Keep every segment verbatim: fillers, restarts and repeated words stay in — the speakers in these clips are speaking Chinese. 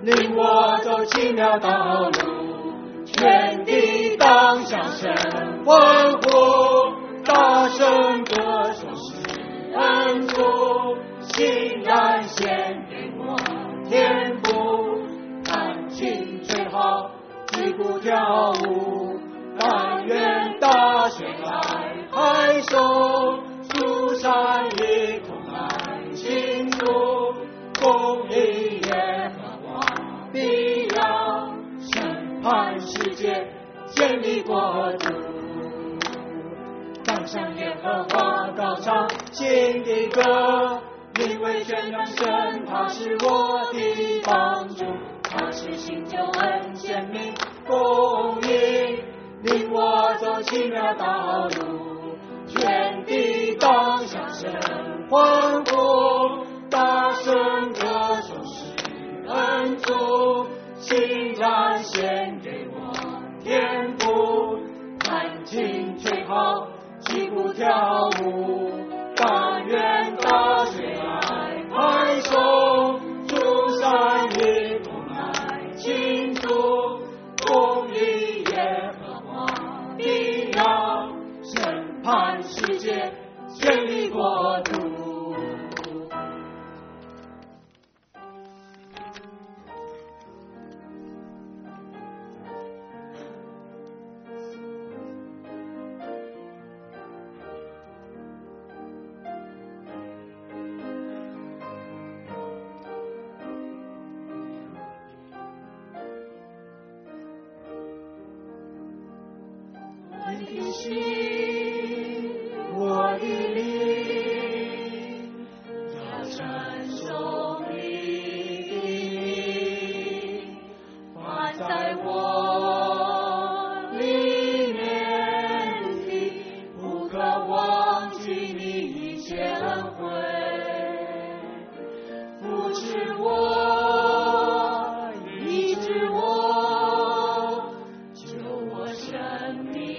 领我走奇妙道路，全地当响声，欢呼，大声歌颂是恩主，欣然献给我天父，弹琴吹号，击鼓跳舞，但愿大水来拍手，诸山一同来庆祝，公义耶和华必要审判世界，建立国度。当向耶和华高唱新的歌，因为宣扬神他是我的帮助，他是新救恩显明公义，领我走奇妙道路，全地当响声欢呼，大声歌颂是恩主，欣然献给我天父，弹琴吹号，击鼓跳舞，但愿大水来拍手，诸山一同来庆祝，公义耶和华必要审判世界，建立国度。我的心，我的灵，要称颂你的名，凡在我里面的，不可忘记你一切恩惠，扶持我，医治我，救我生命。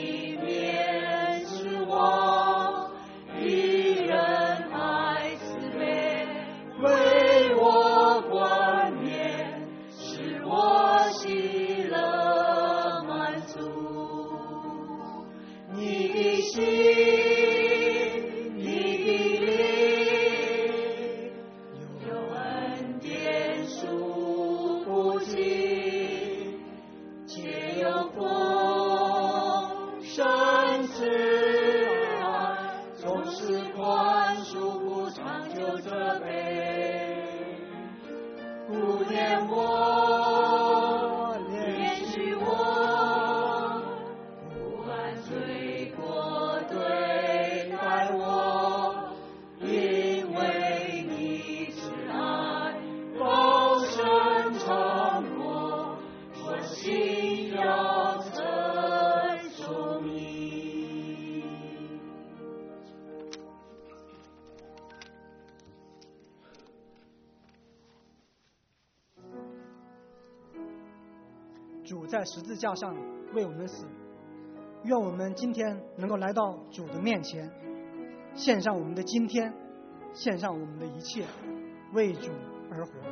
为我冠冕，使我喜乐满足。你的心，你的灵，有恩典数不尽，皆有丰盛慈爱，总是宽恕不长久责备。顾念我，怜恤我，不按罪过对待我，因为你慈爱丰盛长阔，我心要称颂你。 主在十字架上为我们死，愿我们今天能够来到主的面前，献上我们的今天，献上我们的一切，为主而活。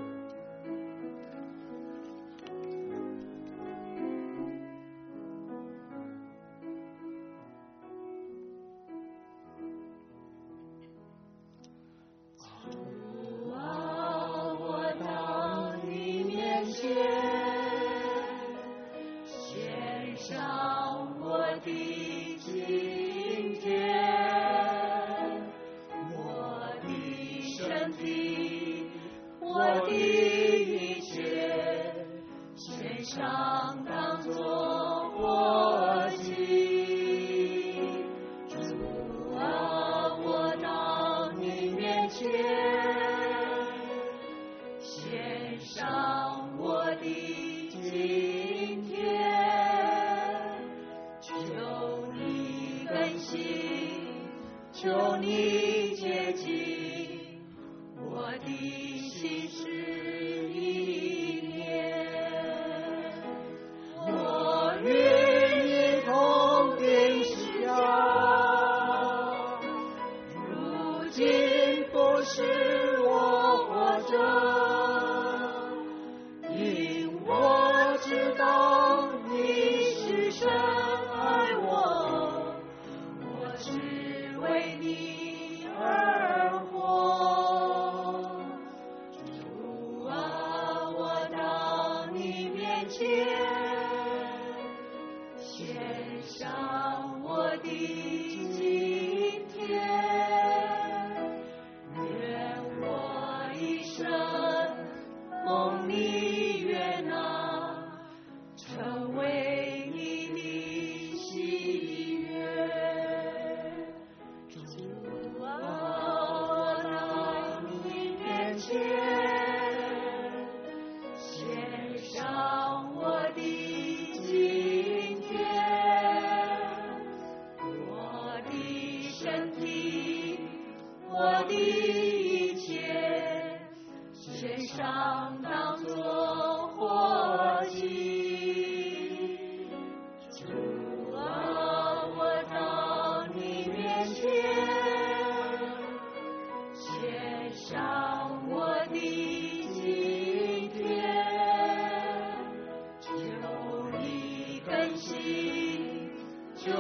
求你接近我的心事意念，我与你同定下，如今不是我活着，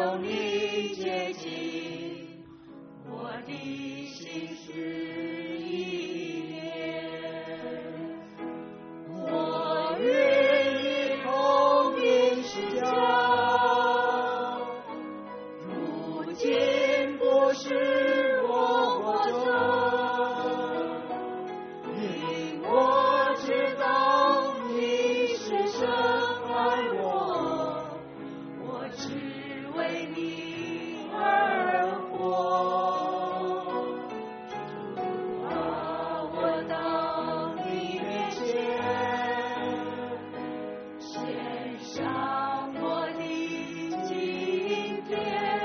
同你接近，我的心是一念。我愿意同你施教，如今不是我活着，因我知道你是深爱我，我只为你而活。把我到你面前，献上我的今天，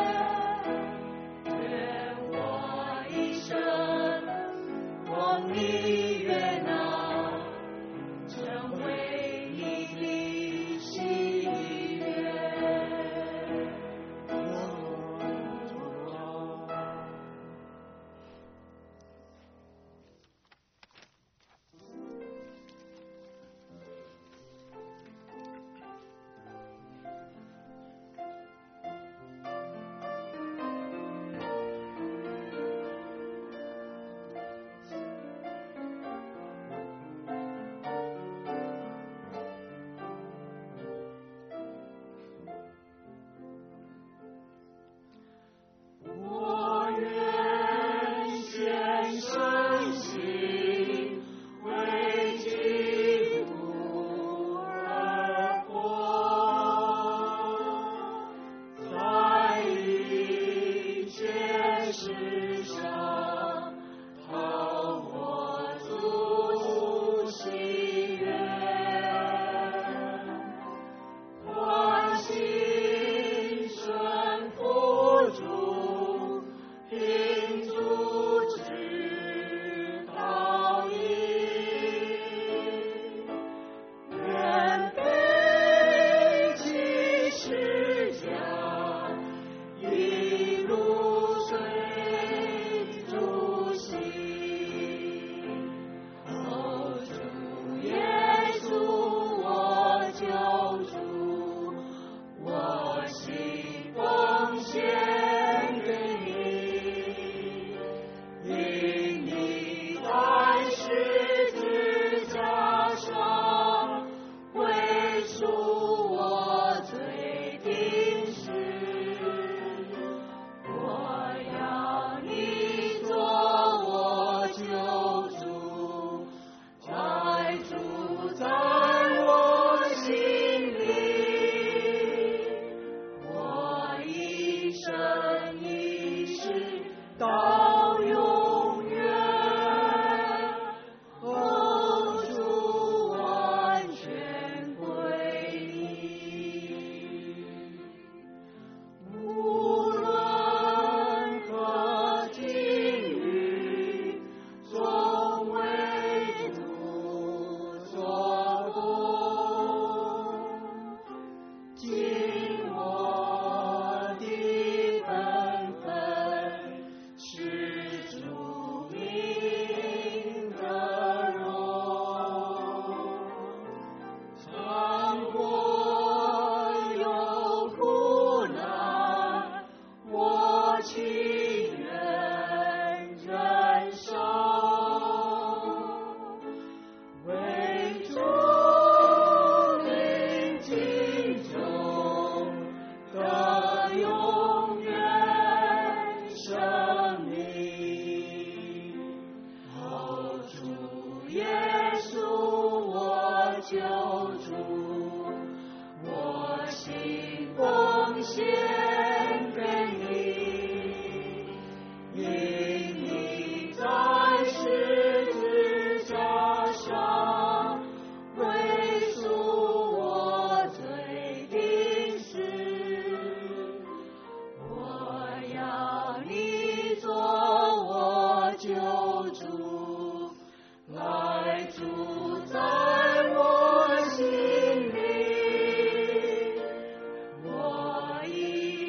愿我一生望你悦纳，成为你的喜悦。我愿献身心，为基督而活，在一切事上讨我主喜悦，欢喜顺服主，凭主之道义，愿背起十架，一路随主行。哦，主耶稣我救主，我心奉献给你，因你在十字架上为赎我罪定死。我要你做我救主，再住在我心里，我一生一世到永远。哦，主完全归你，无论何境遇，总为主做工。尽我的本分，是主名的荣，尝过有苦难，我情愿忍受，为主领尽忠的永远生命。哦，主耶稣我救主，我心奉献给你，因你在十字架上为赎我罪定死。我要你做我救主，来住在我心里，我一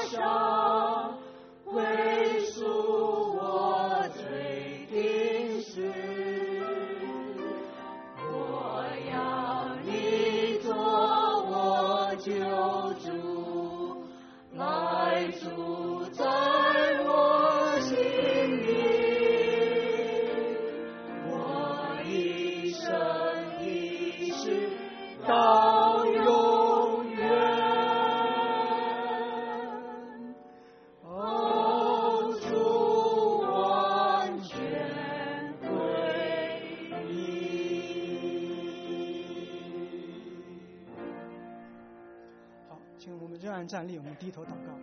上，归属我罪定时。我要你做我救主，来住在我心里。我一生一世到永远。哦，主完全归你。 好，请我们仍然站立，我们低头祷告。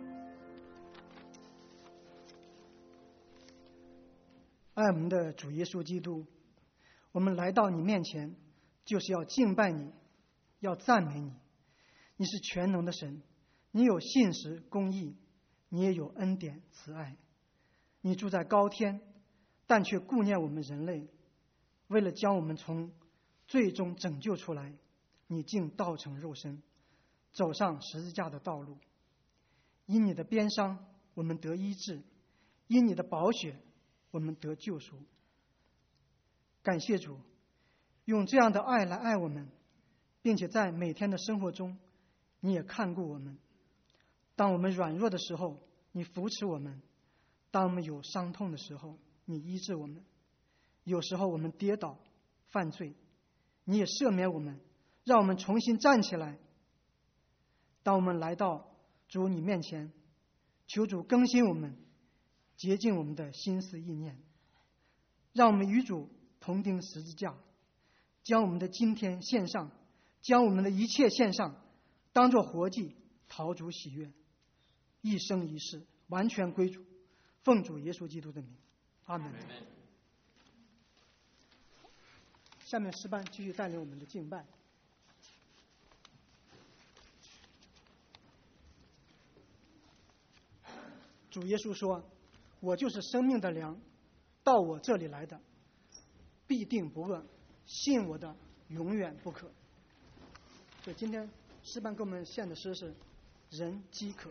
爱我们的主耶稣基督，我们来到你面前，就是要敬拜你，要赞美你。你是全能的神，你有信实公义，你也有恩典慈爱。你住在高天，但却顾念我们人类，为了将我们从最终拯救出来，你竟道成肉身，走上十字架的道路。因你的鞭伤，我们得医治；因你的宝血，我们得救赎。感谢主，用这样的爱来爱我们，并且在每天的生活中，你也看顾我们。当我们软弱的时候，你扶持我们；当我们有伤痛的时候，你医治我们。有时候我们跌倒犯罪，你也赦免我们，让我们重新站起来。当我们来到主你面前，求主更新我们，洁净我们的心思意念，让我们与主同钉十字架，将我们的今天献上，将我们的一切献上，当作活祭，讨主喜悦，一生一世完全归主。奉主耶稣基督的名，阿门。下面诗班继续带领我们的敬拜。主耶稣说，我就是生命的粮，到我这里来的必定不饿，信我的永远不渴。所以今天诗班给我们献的诗是人饥渴。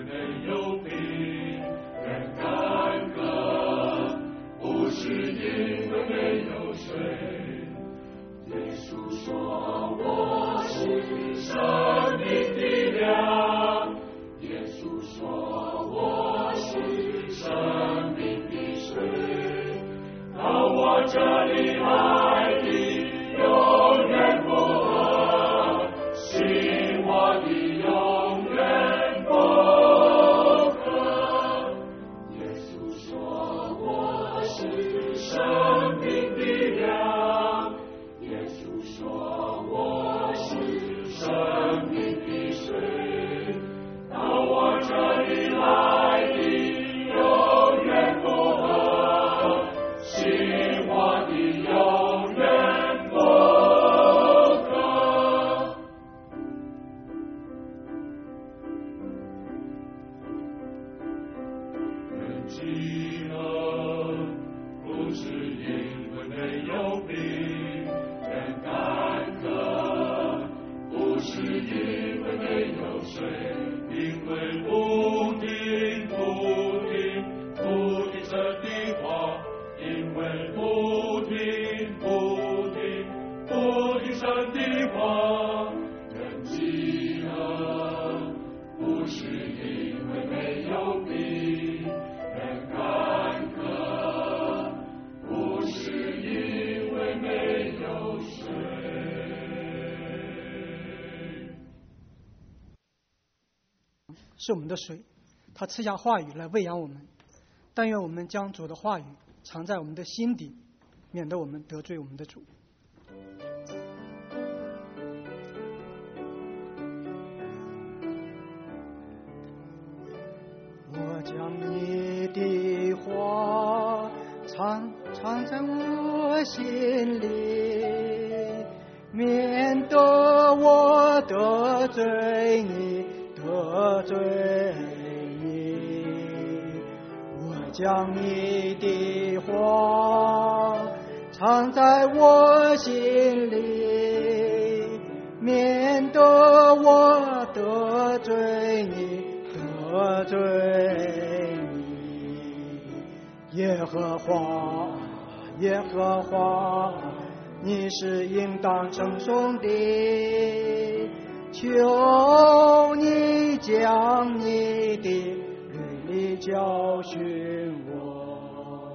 是因说我是生命的粮，耶稣说我是生命的水，到我这里来的永远不饿，信我的永远不渴。耶稣说我是生命的粮，耶稣说我是生命的水，到我这里来的永远不饿，信我的永远不渴。人饥饿不是因为没有饼，人干渴不是因为没有水，因为不听不听不听神的话，因为不听不听不听神的话。人饥饿不是因为没有饼，人干渴不是因为没有水。 是我们的水，他赐下话语来喂养我们。但愿我们将主的话语藏在我们的心底，免得我们得罪我们的主。我将你的话藏藏在我心里，免得我得罪你，得罪你。我将你的话藏在我心里，免得我得罪你，得罪你。耶和华，耶和华，你是应当称颂的，求你将你的律例教训我，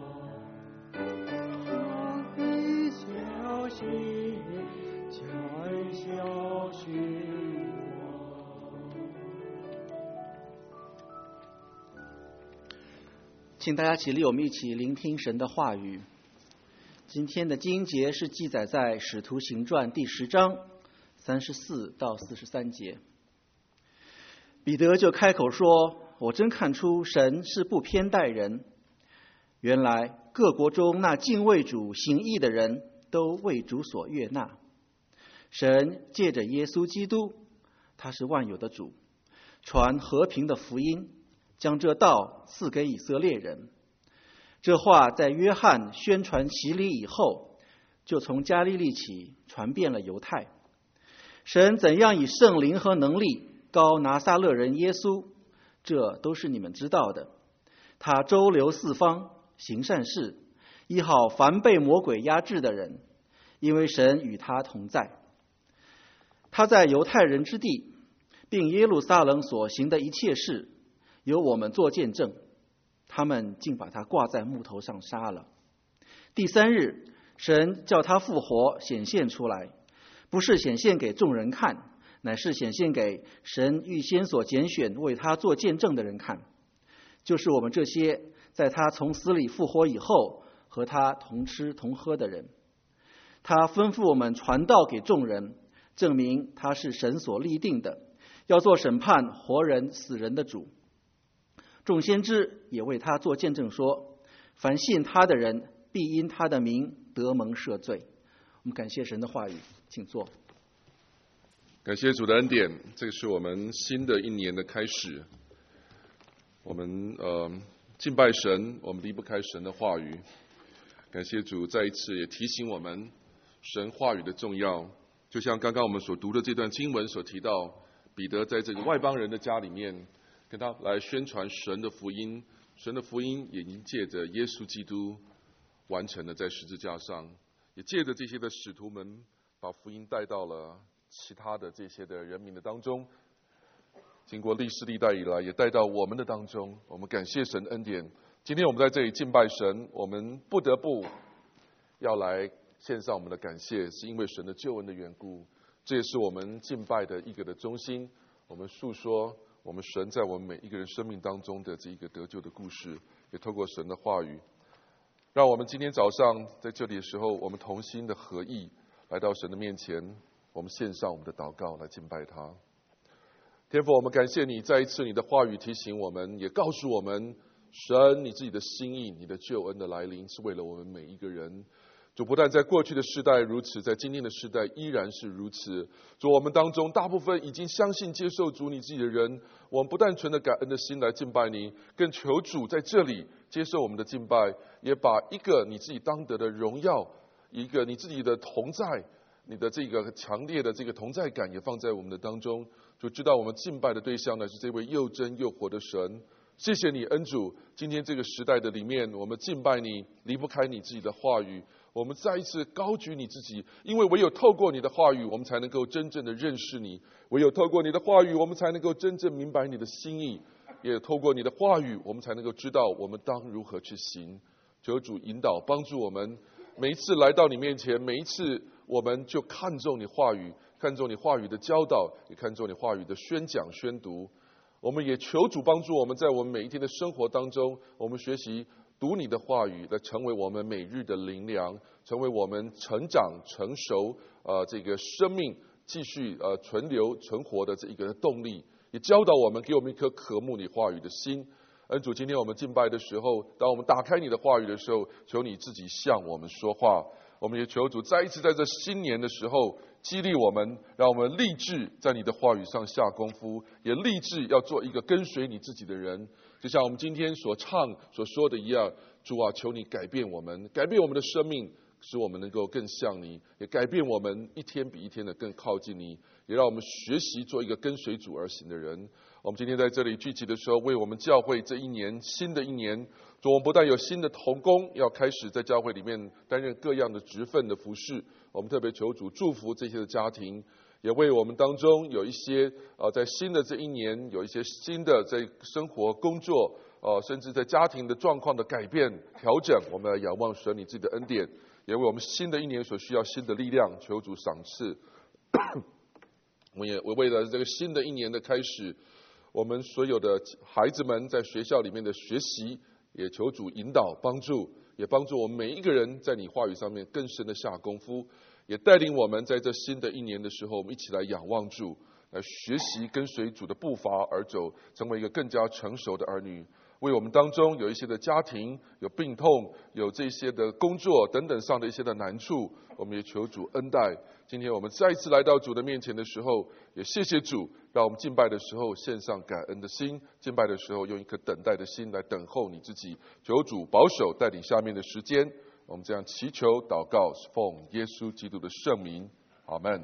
必小心，教人教训我。 请大家起立，我们一起聆听神的话语。今天的经节是记载在《使徒行传》第十章三十四到四十三节。彼得就开口说：“我真看出神是不偏待人。原来各国中那敬畏主行义的人都为主所悦纳。神借着耶稣基督，他是万有的主，传和平的福音，将这道赐给以色列人。这话在约翰宣传洗礼以后，就从加利利起传遍了犹太。神怎样以圣灵和能力膏拿撒勒人耶稣，这都是你们知道的。他周流四方，行善事，医好凡被魔鬼压制的人，因为神与他同在。他在犹太人之地，并耶路撒冷所行的一切事，由我们做见证。他们竟把他挂在木头上杀了。第三日，神叫他复活，显现出来，不是显现给众人看，乃是显现给神预先所拣选为他做见证的人看，就是我们这些在他从死里复活以后和他同吃同喝的人。他吩咐我们传道给众人，证明他是神所立定的，要做审判活人死人的主。众先知也为他做见证说，凡信他的人必因他的名得蒙赦罪。我们感谢神的话语，请坐。 感谢主的恩典，这是我们新的一年的开始。我们呃敬拜神，我们离不开神的话语。感谢主再一次也提醒我们神话语的重要。就像刚刚我们所读的这段经文所提到，彼得在这个外邦人的家里面跟他来宣传神的福音，神的福音也已经借着耶稣基督完成了在十字架上，也借着这些的使徒们把把福音带到了其他的这些的人民的当中，经过历世历代以来，也带到我们的当中。我们感谢神恩典。今天我们在这里敬拜神，我们不得不要来献上我们的感谢，是因为神的救恩的缘故。这也是我们敬拜的一个的中心。我们述说我们神在我们每一个人生命当中的这一个得救的故事，也透过神的话语，让我们今天早上在这里的时候，我们同心的合意来到神的面前，我们献上我们的祷告来敬拜他。天父，我们感谢你，再一次你的话语提醒我们，也告诉我们，神你自己的心意，你的救恩的来临是为了我们每一个人。主不但在过去的世代如此，在今天的世代依然是如此。主，我们当中大部分已经相信接受主你自己的人，我们不但存着感恩的心来敬拜你，更求主在这里接受我们的敬拜，也把一个你自己当得的荣耀，一个你自己的同在，你的这个强烈的这个同在感也放在我们的当中。就知道我们敬拜的对象呢是这位又真又活的神。谢谢你恩主，今天这个时代的里面，我们敬拜你离不开你自己的话语，我们再一次高举你自己，因为唯有透过你的话语，我们才能够真正的认识你，唯有透过你的话语，我们才能够真正明白你的心意，也透过你的话语，我们才能够知道我们当如何去行。求主引导帮助我们，每一次来到你面前，每一次我们就看重你话语，看重你话语的教导，也看重你话语的宣讲宣读。我们也求主帮助我们，在我们每一天的生活当中，我们学习读你的话语，来成为我们每日的灵粮，成为我们成长成熟呃这个生命继续呃存留存活的这一个动力，也教导我们，给我们一颗渴慕你话语的心。恩主，今天我们敬拜的时候，当我们打开你的话语的时候，求你自己向我们说话。我们也求主再一次在这新年的时候激励我们，让我们立志在你的话语上下功夫，也立志要做一个跟随你自己的人。就像我们今天所唱所说的一样，主啊，求你改变我们，改变我们的生命，使我们能够更像你，也改变我们一天比一天的更靠近你，也让我们学习做一个跟随主而行的人。我们今天在这里聚集的时候，为我们教会这一年新的一年，主，我们不但有新的同工要开始在教会里面担任各样的职分的服事，我们特别求主祝福这些的家庭，也为我们当中有一些呃在新的这一年有一些新的在生活工作呃甚至在家庭的状况的改变调整，我们来仰望神你自己的恩典，也为我们新的一年所需要新的力量求主赏赐。我们也为了这个新的一年的开始，我们所有的孩子们在学校里面的学习，也求主引导帮助，也帮助我们每一个人在你话语上面更深的下功夫，也带领我们在这新的一年的时候，我们一起来仰望主，来学习跟随主的步伐而走，成为一个更加成熟的儿女。为我们当中有一些的家庭有病痛，有这些的工作等等上的一些的难处，我们也求主恩待。今天我们再一次来到主的面前的时候，也谢谢主，让我们敬拜的时候献上感恩的心，敬拜的时候用一颗等待的心来等候你自己。求主保守带领下面的时间，我们这样祈求祷告，奉耶稣基督的圣名，阿们。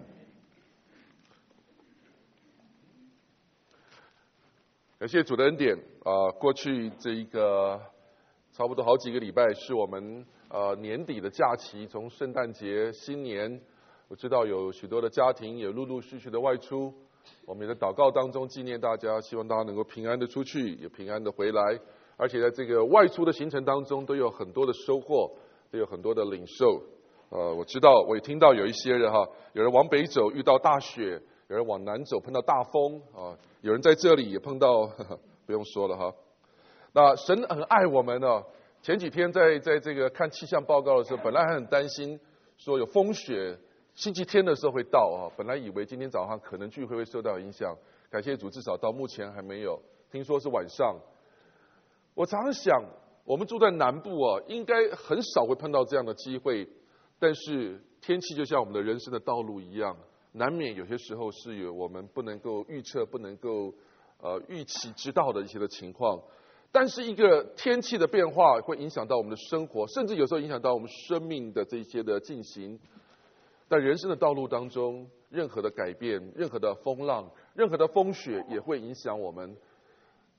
感谢主的恩典啊、呃！过去这一个差不多好几个礼拜，是我们呃年底的假期，从圣诞节、新年，我知道有许多的家庭也陆陆续续的外出，我们也在祷告当中纪念大家，希望大家能够平安的出去，也平安的回来，而且在这个外出的行程当中，都有很多的收获，都有很多的领受。呃，我知道，我也听到有一些人哈，有人往北走遇到大雪。有人往南走碰到大风啊，有人在这里也碰到，呵呵不用说了哈。那神很爱我们呢。前几天在在这个看气象报告的时候，本来还很担心，说有风雪，星期天的时候会到啊。本来以为今天早上可能聚会会受到影响，感谢主，至少到目前还没有。听说是晚上。我常常想，我们住在南部啊，应该很少会碰到这样的机会，但是天气就像我们的人生的道路一样。难免有些时候是有我们不能够预测、不能够呃预期知道的一些的情况，但是一个天气的变化会影响到我们的生活，甚至有时候影响到我们生命的这些的进行。在人生的道路当中，任何的改变、任何的风浪、任何的风雪也会影响我们。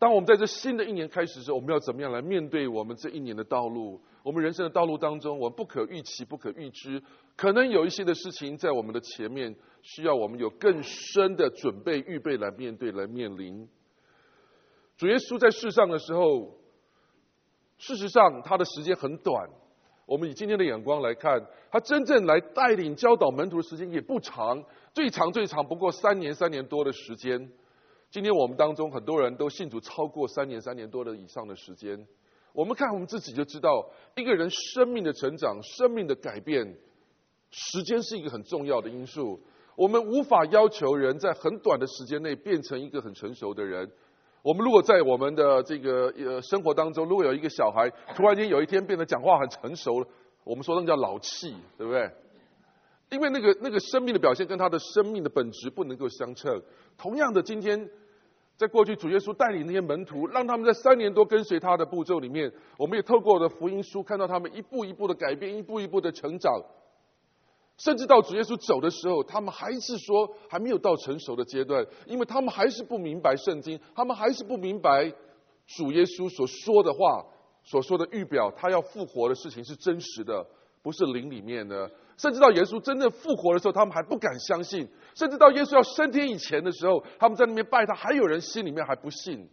当我们在这新的一年开始的时候，我们要怎么样来面对我们这一年的道路？我们人生的道路当中，我们不可预期、不可预知，可能有一些的事情在我们的前面，需要我们有更深的准备、预备来面对、来面临。主耶稣在世上的时候，事实上他的时间很短。我们以今天的眼光来看，他真正来带领教导门徒的时间也不长，最长最长不过三年、三年多的时间。今天我们当中很多人都信主超过三年、三年多的以上的时间。我们看我们自己就知道，一个人生命的成长、生命的改变，时间是一个很重要的因素。我们无法要求人在很短的时间内变成一个很成熟的人。我们如果在我们的这个呃生活当中，如果有一个小孩突然间有一天变得讲话很成熟了，我们说那个叫老气，对不对？因为那个那个生命的表现跟他的生命的本质不能够相称。同样的，今天在过去主耶稣带领那些门徒，让他们在三年多跟随他的步骤里面，我们也透过我的福音书看到他们一步一步的改变，一步一步的成长。甚至到主耶稣走的时候，他们还是说还没有到成熟的阶段，因为他们还是不明白圣经，他们还是不明白主耶稣所说的话，所说的预表他要复活的事情是真实的，不是灵里面的。甚至到耶稣真正复活的时候，他们还不敢相信。甚至到耶稣要升天以前的时候，他们在那边拜他，还有人心里面还不信。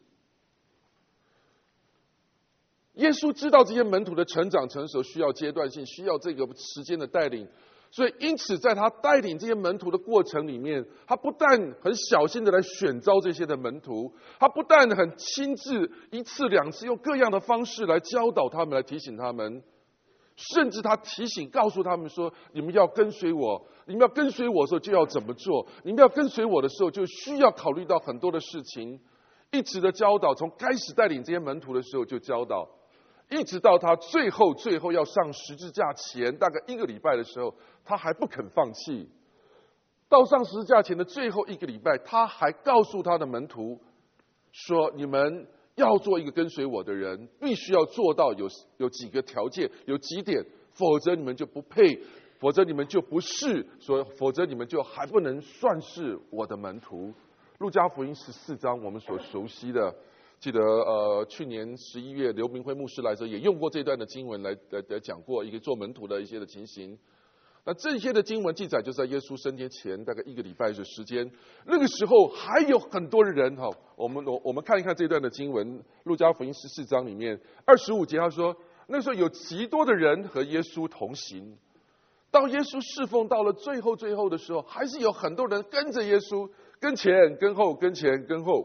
耶稣知道这些门徒的成长成熟需要阶段性，需要这个时间的带领。所以因此在他带领这些门徒的过程里面，他不但很小心的来选召这些的门徒，他不但很亲自一次两次用各样的方式来教导他们，来提醒他们，甚至他提醒告诉他们说，你们要跟随我，你们要跟随我的时候就要怎么做，你们要跟随我的时候就需要考虑到很多的事情。一直的教导，从开始带领这些门徒的时候就教导，一直到他最后最后要上十字架前大概一个礼拜的时候，他还不肯放弃。到上十字架前的最后一个礼拜，他还告诉他的门徒说，你们要做一个跟随我的人，必须要做到有有几个条件，有几点，否则你们就不配，否则你们就不是，所以否则你们就还不能算是我的门徒。路加福音十四章我们所熟悉的，记得呃去年十一月刘明辉牧师来的时候也用过这段的经文来来来讲过一个做门徒的一些的情形。那这些的经文记载就是在耶稣升天前大概一个礼拜的时间，那个时候还有很多的人哈，我们我我们看一看这段的经文，路加福音十四章里面二十五节他说，那时候有极多的人和耶稣同行。到耶稣侍奉到了最后最后的时候，还是有很多人跟着耶稣，跟前跟后跟前跟后。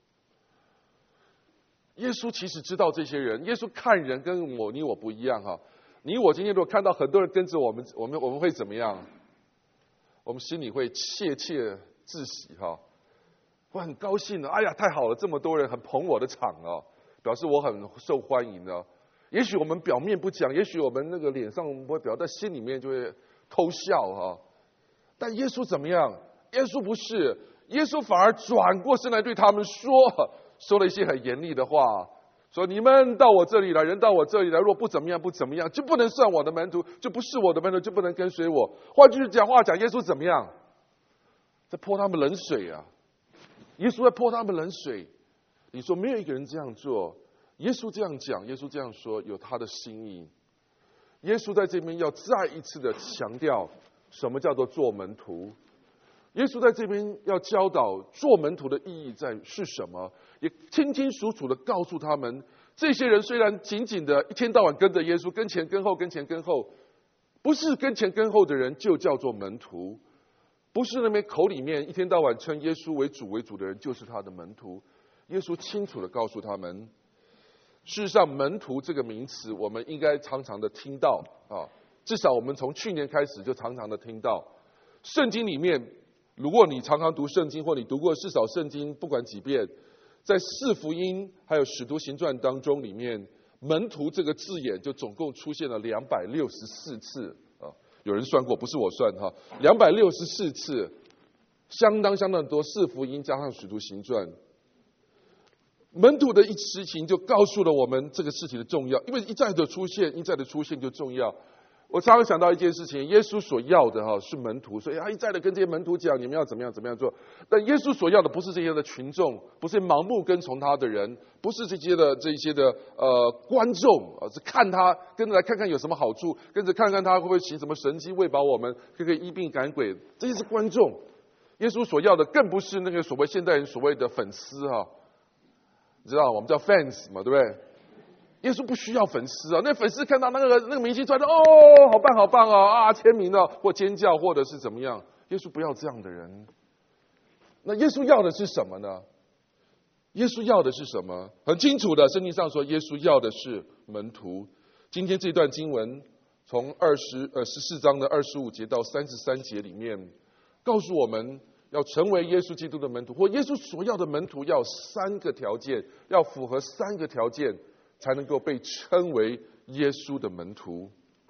耶稣其实知道这些人，耶稣看人跟我你我不一样哈。你我今天如果看到很多人跟着我们，我们我们会怎么样？我们心里会窃窃自喜哈，会很高兴的。哎呀，太好了，这么多人很捧我的场哦，表示我很受欢迎的。也许我们表面不讲，也许我们那个脸上不会表，但心里面就会偷笑哈。但耶稣怎么样？耶稣不是，耶稣反而转过身来对他们说，说了一些很严厉的话，说你们到我这里来，人到我这里来，若不怎么样不怎么样，就不能算我的门徒，就不是我的门徒，就不能跟随我。换句讲话讲，耶稣怎么样？在泼他们冷水啊！耶稣在泼他们冷水。你说没有一个人这样做，耶稣这样讲，耶稣这样说，有他的心意。耶稣在这边要再一次的强调，什么叫做做门徒。耶稣在这边要教导做门徒的意义在是什么，也清清楚楚的告诉他们，这些人虽然紧紧的一天到晚跟着耶稣，跟前跟后跟前跟后，不是跟前跟后的人就叫做门徒，不是那边口里面一天到晚称耶稣为主为主的人就是他的门徒。耶稣清楚的告诉他们，事实上门徒这个名词我们应该常常的听到啊，至少我们从去年开始就常常的听到。圣经里面，如果你常常读圣经，或你读过至少圣经不管几遍，在四福音还有使徒行传当中里面，门徒这个字眼就总共出现了两百六十四次啊，有人算过，不是我算哈，两百六十四次，相当相当多，四福音加上使徒行传。门徒的一事情就告诉了我们这个事情的重要，因为一再的出现，一再的出现就重要。 我常常想到一件事情，耶稣所要的哈是门徒，所以他一再的跟这些门徒讲，你们要怎么样怎么样做。但耶稣所要的不是这些的群众，不是盲目跟从他的人，不是这些的这些的呃观众，而是看他跟着来看看有什么好处，跟着看看他会不会行什么神迹喂饱我们，可以可以医病赶鬼，这些是观众。耶稣所要的更不是那个所谓现代人所谓的粉丝哈，你知道我们叫 fans 嘛，对不对？耶稣不需要粉丝啊，那粉丝看到那个那个明星出来的，哦，好棒好棒啊啊，签名了或尖叫或者是怎么样？耶稣不要这样的人。那耶稣要的是什么呢？耶稣要的是什么？很清楚的，圣经上说，耶稣要的是门徒。今天这段经文从二十呃十四章的二十五节到三十三节里面，告诉我们要成为耶稣基督的门徒，或耶稣所要的门徒，要三个条件，要符合三个条件，才能够被称为耶稣的门徒。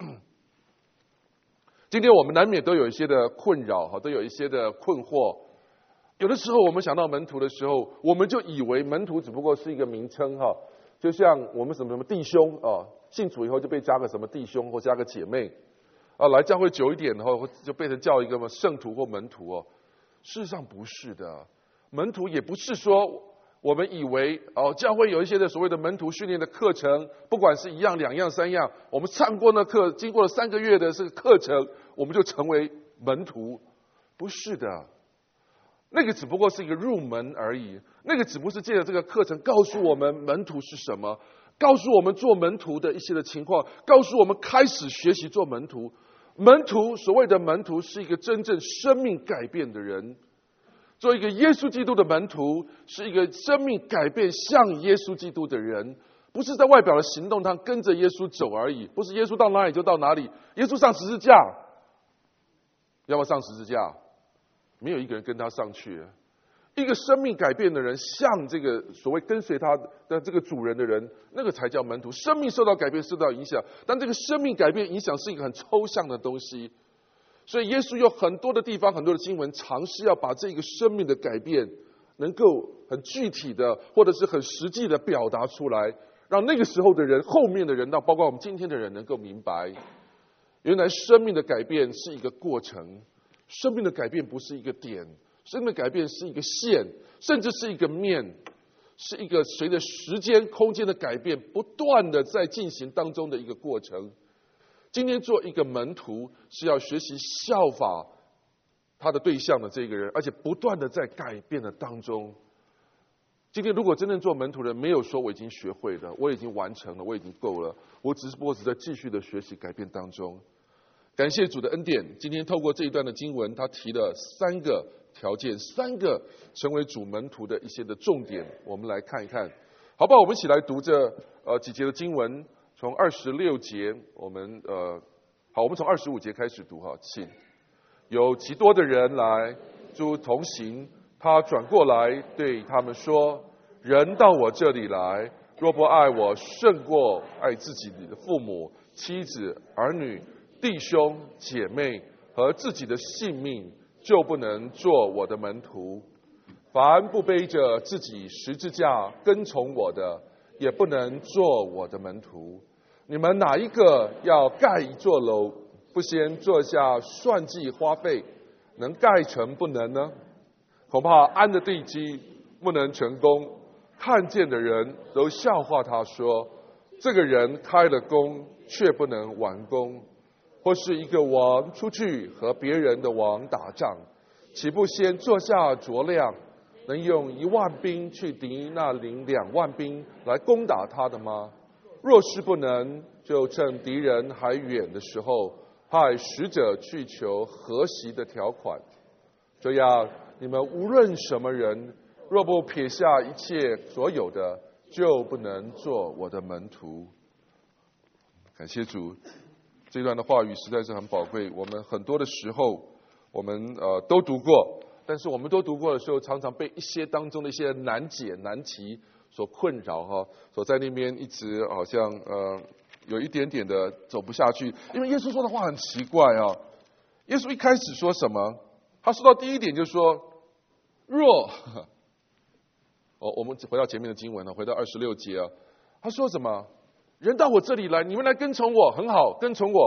今天我们难免都有一些的困扰，都有一些的困惑。有的时候我们想到门徒的时候，我们就以为门徒只不过是一个名称，就像我们什么什么弟兄啊，信主以后就被加个什么弟兄或加个姐妹啊，来教会久一点后就变成叫一个圣徒或门徒哦。事实上不是的，门徒也不是说我们以为哦，教会有一些的所谓的门徒训练的课程，不管是一样、两样、三样，我们上过那课，经过了三个月的这个课程，我们就成为门徒，不是的。那个只不过是一个入门而已，那个只不过是借着这个课程告诉我们门徒是什么，告诉我们做门徒的一些的情况，告诉我们开始学习做门徒。门徒，所谓的门徒，是一个真正生命改变的人。做一个耶稣基督的门徒，是一个生命改变像耶稣基督的人，不是在外表的行动上跟着耶稣走而已，不是耶稣到哪里就到哪里。耶稣上十字架，要不要上十字架？没有一个人跟他上去。一个生命改变的人，像这个所谓跟随他的这个主人的人，那个才叫门徒。生命受到改变，受到影响，但这个生命改变影响是一个很抽象的东西。所以耶稣有很多的地方，很多的经文尝试要把这个生命的改变能够很具体的或者是很实际的表达出来，让那个时候的人，后面的人，到包括我们今天的人能够明白，原来生命的改变是一个过程，生命的改变不是一个点，生命的改变是一个线，甚至是一个面，是一个随着时间空间的改变不断的在进行当中的一个过程。今天做一个门徒是要学习效法他的对象的这个人，而且不断的在改变的当中。今天如果真正做门徒的人没有说我已经学会了，我已经完成了，我已经够了，我只是不过是在继续的学习改变当中。感谢主的恩典，今天透过这一段的经文，他提了三个条件，三个成为主门徒的一些的重点，我们来看一看，好不好？我们一起来读这呃几节的经文。从二十六节，我们呃，好，我们从二十五节开始读哈，请。有极多的人来，诸同行，他转过来对他们说：人到我这里来，若不爱我胜过爱自己的父母、妻子、儿女、弟兄、姐妹和自己的性命，就不能做我的门徒。凡不背着自己十字架跟从我的，也不能做我的门徒。你们哪一个要盖一座楼，不先做下算计花费，能盖成不能呢？恐怕安的地基不能成功，看见的人都笑话他说：这个人开了工，却不能完工。或是一个王出去和别人的王打仗，岂不先做下酌量，能用一万兵去敌那领两万兵来攻打他的吗？若是不能，就趁敌人还远的时候，派使者去求和息的条款。这样，你们无论什么人，若不撇下一切所有的，就不能做我的门徒。感谢主，这段的话语实在是很宝贵。我们很多的时候，我们呃都读过，但是我们都读过的时候，常常被一些当中的一些难解难题所困扰哈，所在那边一直好像呃有一点点的走不下去。因为耶稣说的话很奇怪啊，耶稣一开始说什么？他说到第一点就说，若哦，我们回到前面的经文呢，回到二十六节啊，他说什么？人到我这里来，你们来跟从我，很好，跟从我。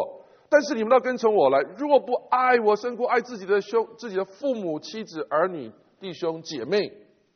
但是你们要跟从我来，若不爱我胜过爱自己的兄、自己的父母、妻子、儿女、弟兄、姐妹。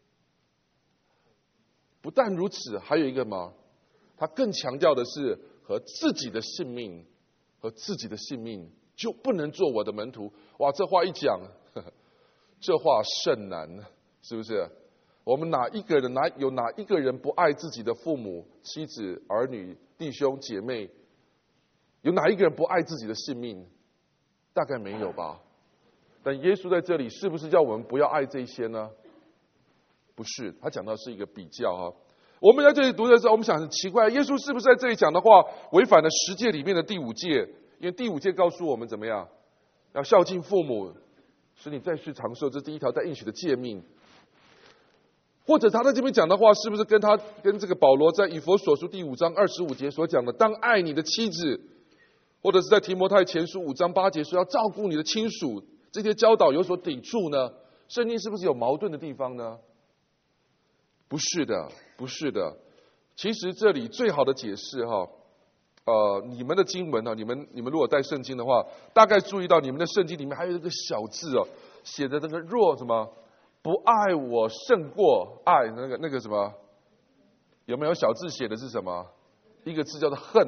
不但如此，还有一个吗？他更强调的是和自己的性命，和自己的性命就不能做我的门徒。哇，这话一讲，呵呵这话甚难，是不是？我们哪一个人哪有哪一个人不爱自己的父母、妻子、儿女、弟兄、姐妹？有哪一个人不爱自己的性命？大概没有吧。但耶稣在这里是不是叫我们不要爱这些呢？不是，他讲到是一个比较啊。我们在这里读的时候，我们想很奇怪，耶稣是不是在这里讲的话违反了十诫里面的第五诫？因为第五诫告诉我们怎么样，要孝敬父母，使你在世长寿，这是第一条带应许的诫命。或者他在这边讲的话，是不是跟他跟这个保罗在以弗所书第五章二十五节所讲的，当爱你的妻子，或者是在提摩太前书五章八节说要照顾你的亲属，这些教导有所抵触呢？圣经是不是有矛盾的地方呢？不是的，不是的。其实这里最好的解释哈，呃，你们的经文啊，你们你们如果带圣经的话，大概注意到你们的圣经里面还有一个小字哦，写的那个若什么不爱我胜过爱那个那个什么，有没有小字写的是什么？一个字叫做恨。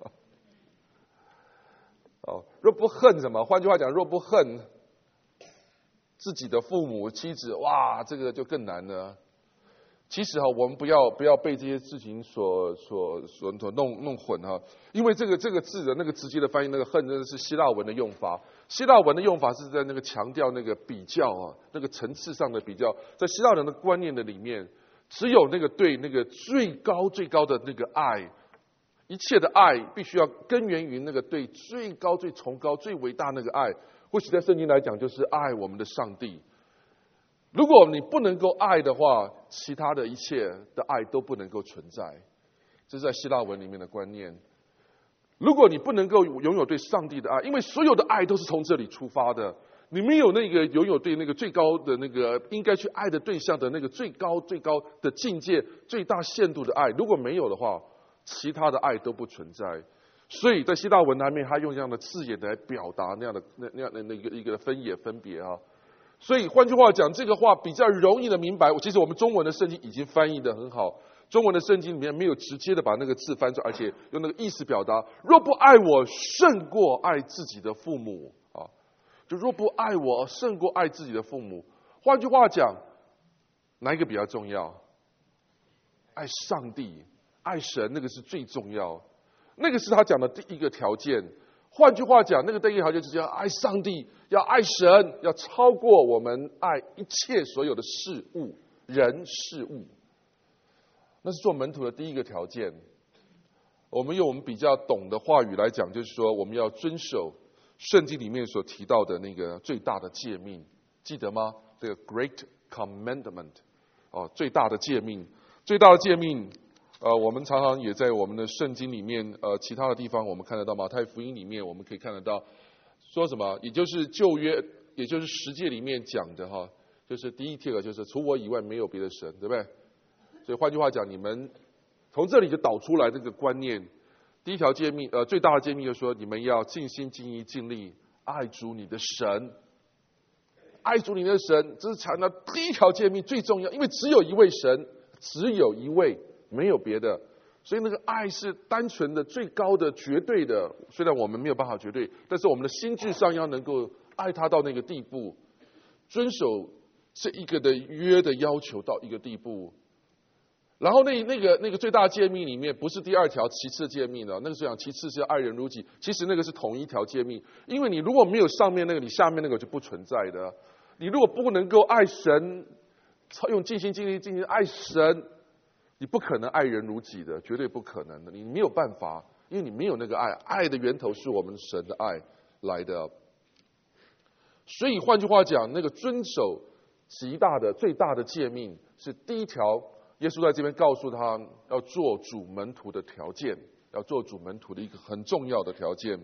哦，若不恨什么？换句话讲，若不恨自己的父母、妻子，哇，这个就更难了。其实哈，我们不要不要被这些事情所所所所弄弄混哈，因为这个这个字的那个直接的翻译，那个恨真的是希腊文的用法。希腊文的用法是在那个强调那个比较啊，那个层次上的比较。在希腊人的观念的里面，只有那个对那个最高最高的那个爱，一切的爱必须要根源于那个对最高最崇高最伟大那个爱。或许在圣经来讲，就是爱我们的上帝。如果你不能够爱的话，其他的一切的爱都不能够存在。这是在希腊文里面的观念。如果你不能够拥有对上帝的爱，因为所有的爱都是从这里出发的，你没有那个拥有对那个最高的那个应该去爱的对象的那个最高最高的境界、最大限度的爱，如果没有的话，其他的爱都不存在。所以在希腊文里面，他用这样的字眼来表达那样的那那样的那个一个分野分别啊。所以换句话讲，这个话比较容易的明白。其实我们中文的圣经已经翻译的很好，中文的圣经里面没有直接的把那个字翻出来，而且用那个意思表达：若不爱我，胜过爱自己的父母啊！就若不爱我，胜过爱自己的父母。换句话讲，哪一个比较重要？爱上帝、爱神，那个是最重要，那个是他讲的第一个条件。换句话讲，那个第一个条件就是要爱上帝，要爱神，要超过我们爱一切所有的事物、人事物。那是做门徒的第一个条件。我们用我们比较懂的话语来讲，就是说我们要遵守圣经里面所提到的那个最大的诫命，记得吗？这个 Great Commandment 哦，最大的诫命，最大的诫命。呃，我们常常也在我们的圣经里面，呃，其他的地方我们看得到，马太福音里面我们可以看得到，说什么？也就是旧约，也就是十诫里面讲的哈，就是第一条就是除我以外没有别的神，对不对？所以换句话讲，你们从这里就导出来这个观念。第一条诫命，呃，最大的诫命就是说，你们要尽心尽意尽力爱主你的神，爱主你的神，这是强调第一条诫命最重要，因为只有一位神，只有一位。没有别的，所以那个爱是单纯的、最高的、绝对的。虽然我们没有办法绝对，但是我们的心智上要能够爱他到那个地步，遵守这一个的约的要求到一个地步。然后那那个那个最大诫命里面，不是第二条其次的诫命呢，那个是讲其次是要爱人如己。其实那个是同一条诫命，因为你如果没有上面那个，你下面那个就不存在的。你如果不能够爱神，用尽心尽力尽心爱神。你不可能爱人如己的，绝对不可能的。你没有办法，因为你没有那个爱。爱的源头是我们神的爱来的。所以换句话讲，那个遵守极大的、最大的诫命是第一条。耶稣在这边告诉他，要做主门徒的条件，要做主门徒的一个很重要的条件。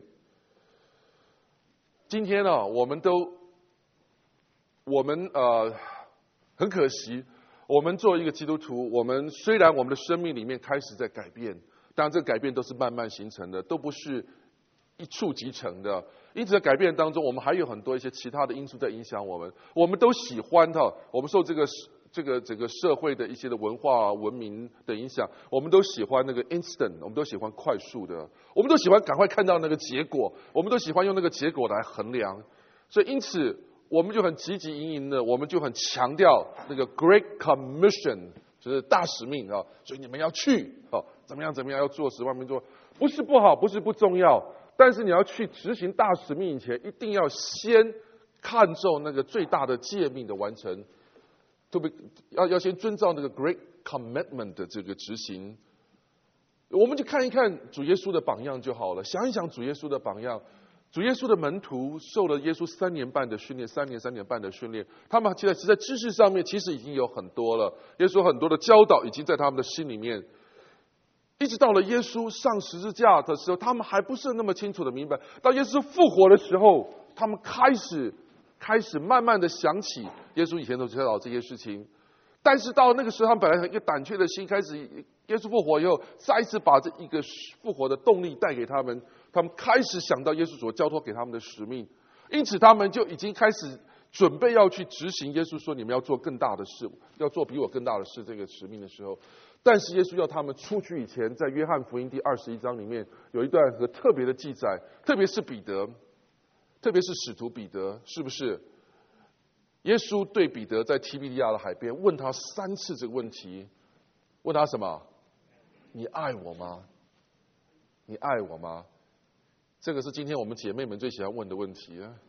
今天呢、啊，我们都，我们呃，很可惜。我们作为一个基督徒，我们虽然我们的生命里面开始在改变，当然这个改变都是慢慢形成的，都不是一触即成的。因此在改变当中，我们还有很多一些其他的因素在影响我们。我们都喜欢哈，我们受这个这个整个社会的一些的文化文明的影响，我们都喜欢那个 instant， 我们都喜欢快速的，我们都喜欢赶快看到那个结果，我们都喜欢用那个结果来衡量。所以因此我们就很积极营营的，我们就很强调那个 Great Commission， 就是大使命啊，所以你们要去啊，怎么样怎么样要做十万名做，不是不好，不是不重要，但是你要去执行大使命以前，一定要先看重那个最大的诫命的完成，特别要要先遵照那个 Great Commitment 的这个执行。我们就看一看主耶稣的榜样就好了，想一想主耶稣的榜样。主耶稣的门徒受了耶稣三年半的训练，三年三年半的训练，他们其实在知识上面其实已经有很多了。耶稣很多的教导已经在他们的心里面，一直到了耶稣上十字架的时候，他们还不是那么清楚的明白。到耶稣复活的时候，他们开始开始慢慢的想起耶稣以前都教导这些事情。但是到那个时候，他们本来一个胆怯的心，开始耶稣复活以后，再一次把这一个复活的动力带给他们。他们开始想到耶稣所交托给他们的使命，因此他们就已经开始准备要去执行耶稣说你们要做更大的事，要做比我更大的事这个使命的时候。但是耶稣要他们出去以前，在约翰福音第二十一章里面有一段很特别的记载，特别是彼得，特别是使徒彼得，是不是？耶稣对彼得在提比利亚的海边问他三次这个问题，问他什么？你爱我吗？你爱我吗？这个是今天我们姐妹们最喜欢问的问题啊，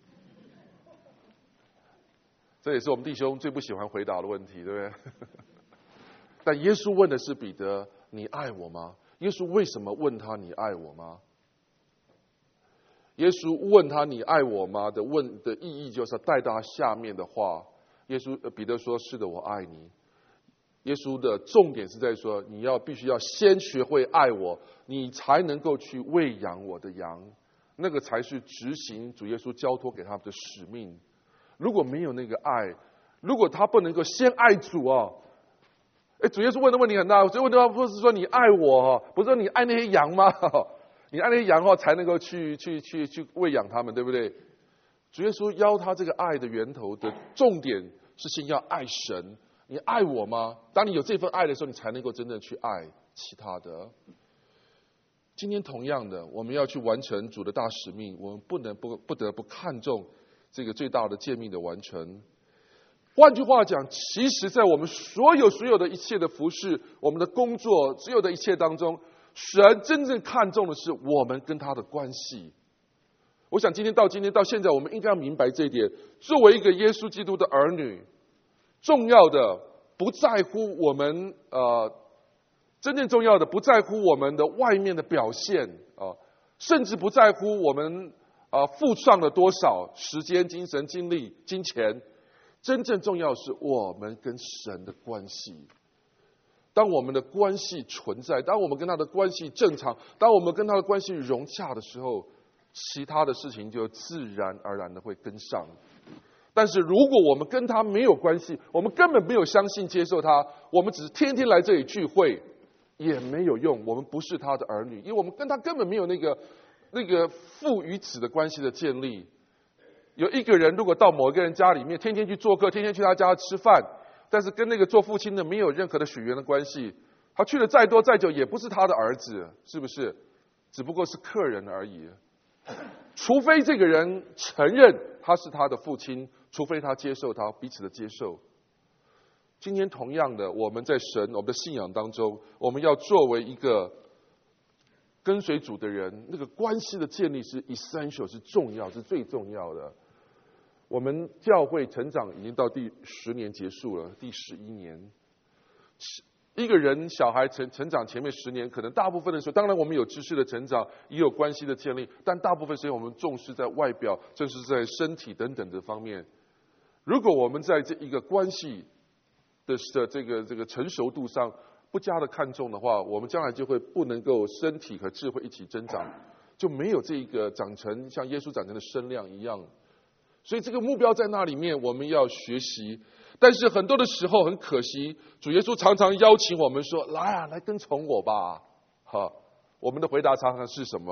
这也是我们弟兄最不喜欢回答的问题，对不对？但耶稣问的是彼得，你爱我吗？耶稣为什么问他你爱我吗？耶稣问他你爱我吗的问的意义就是带到他下面的话。耶稣彼得说是的，我爱你。耶稣的重点是在说，你要必须要先学会爱我，你才能够去喂养我的羊，那个才是执行主耶稣交托给他们的使命。如果没有那个爱，如果他不能够先爱主啊，哎，主耶稣问的问题很大，所以问的话不是说你爱我，不是说你爱那些羊吗？你爱那些羊的话，才能够去去去去喂养他们，对不对？主耶稣邀他这个爱的源头的重点是先要爱神。你爱我吗？当你有这份爱的时候，你才能够真正去爱其他的。今天同样的，我们要去完成主的大使命，我们不能不不得不看重这个最大的诫命的完成。换句话讲，其实在我们所有所有的一切的服事，我们的工作，所有的一切当中，神真正看重的是我们跟他的关系。我想今天到今天到现在，我们应该要明白这一点。作为一个耶稣基督的儿女，重要的不在乎我们呃，真正重要的不在乎我们的外面的表现啊、呃，甚至不在乎我们啊、呃、付上了多少时间、精神、精力、金钱。真正重要的是我们跟神的关系。当我们的关系存在，当我们跟他的关系正常，当我们跟他的关系融洽的时候，其他的事情就自然而然的会跟上。但是如果我们跟他没有关系，我们根本没有相信接受他，我们只是天天来这里聚会，也没有用，我们不是他的儿女，因为我们跟他根本没有那个那个父与子的关系的建立。有一个人如果到某一个人家里面，天天去做客，天天去他家吃饭，但是跟那个做父亲的没有任何的血缘的关系，他去的再多再久也不是他的儿子，是不是？只不过是客人而已。除非这个人承认他是他的父亲，除非他接受他，彼此的接受。今天同样的，我们在神我们的信仰当中，我们要作为一个跟随主的人，那个关系的建立是 essential， 是重要，是最重要的。我们教会成长已经到第十年结束了，第十一年。一个人小孩成成长前面十年，可能大部分的时候，当然我们有知识的成长，也有关系的建立，但大部分时间我们重视在外表，正是在身体等等的方面。如果我们在这一个关系的的这个这个成熟度上不加的看重的话，我们将来就会不能够身体和智慧一起增长，就没有这一个长成像耶稣长成的身量一样。所以这个目标在那里面，我们要学习。但是很多的时候很可惜，主耶稣常常邀请我们说：“来啊，来跟从我吧。”好，我们的回答常常是什么？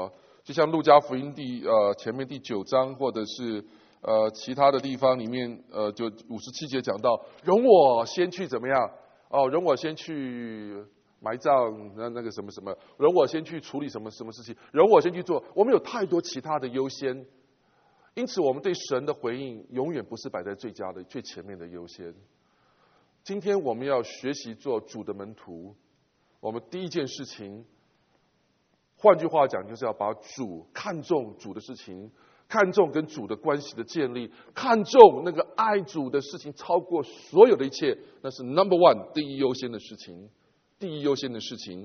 就像路加福音第呃前面第九章，或者是呃其他的地方里面，呃就五十七节讲到，容我先去怎么样？哦，容我先去埋葬那那个什么什么，容我先去处理什么什么事情，容我先去做。我们有太多其他的优先，因此我们对神的回应永远不是摆在最佳的、最前面的优先。今天我们要学习做主的门徒，我们第一件事情，换句话讲，就是要把主看重主的事情，看重跟主的关系的建立，看重那个爱主的事情超过所有的一切，那是 number one 第一优先的事情，第一优先的事情。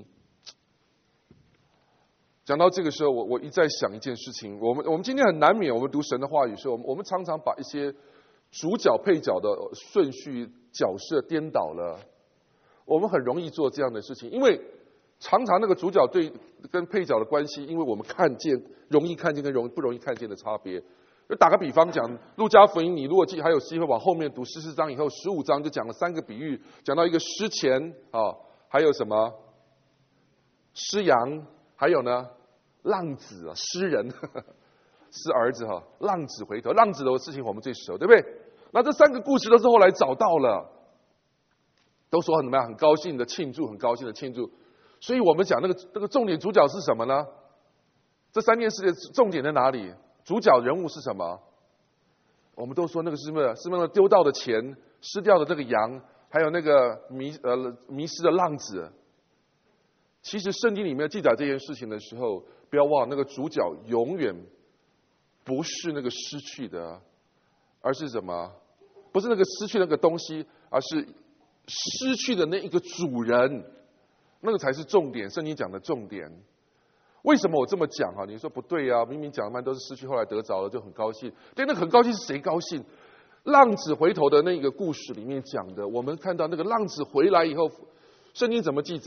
讲到这个时候，我我一再想一件事情，我们我们今天很难免，我们读神的话语时候，我们我们常常把一些主角配角的顺序角色颠倒了，我们很容易做这样的事情，因为常常那个主角对跟配角的关系，因为我们看见容易看见跟容不容易看见的差别。就打个比方讲，路加福音，你如果记还有机会往后面读十四章以后，十五章就讲了三个比喻，讲到一个失钱啊，还有什么失羊，还有呢浪子啊，诗人呵呵是儿子哈，浪子回头，浪子的事情我们最熟，对不对？那这三个故事都是后来找到了，都说很怎么样，很高兴的庆祝，很高兴的庆祝。所以我们讲那个那个重点主角是什么呢？这三件事的重点在哪里？主角人物是什么？我们都说那个是什么？是那个丢掉的钱、失掉的这个羊，还有那个迷呃迷失的浪子。其实圣经里面记载这件事情的时候，不要忘那个主角永远不是那个失去的，而是什么？不是那个失去那个东西，而是失去的那一个主人，那个才是重点。圣经讲的重点。为什么我这么讲啊？你说不对啊，明明讲的慢都是失去，后来得着了就很高兴。对，那个很高兴是谁高兴？浪子回头的那个故事里面讲的，我们看到那个浪子回来以后，圣经怎么记载？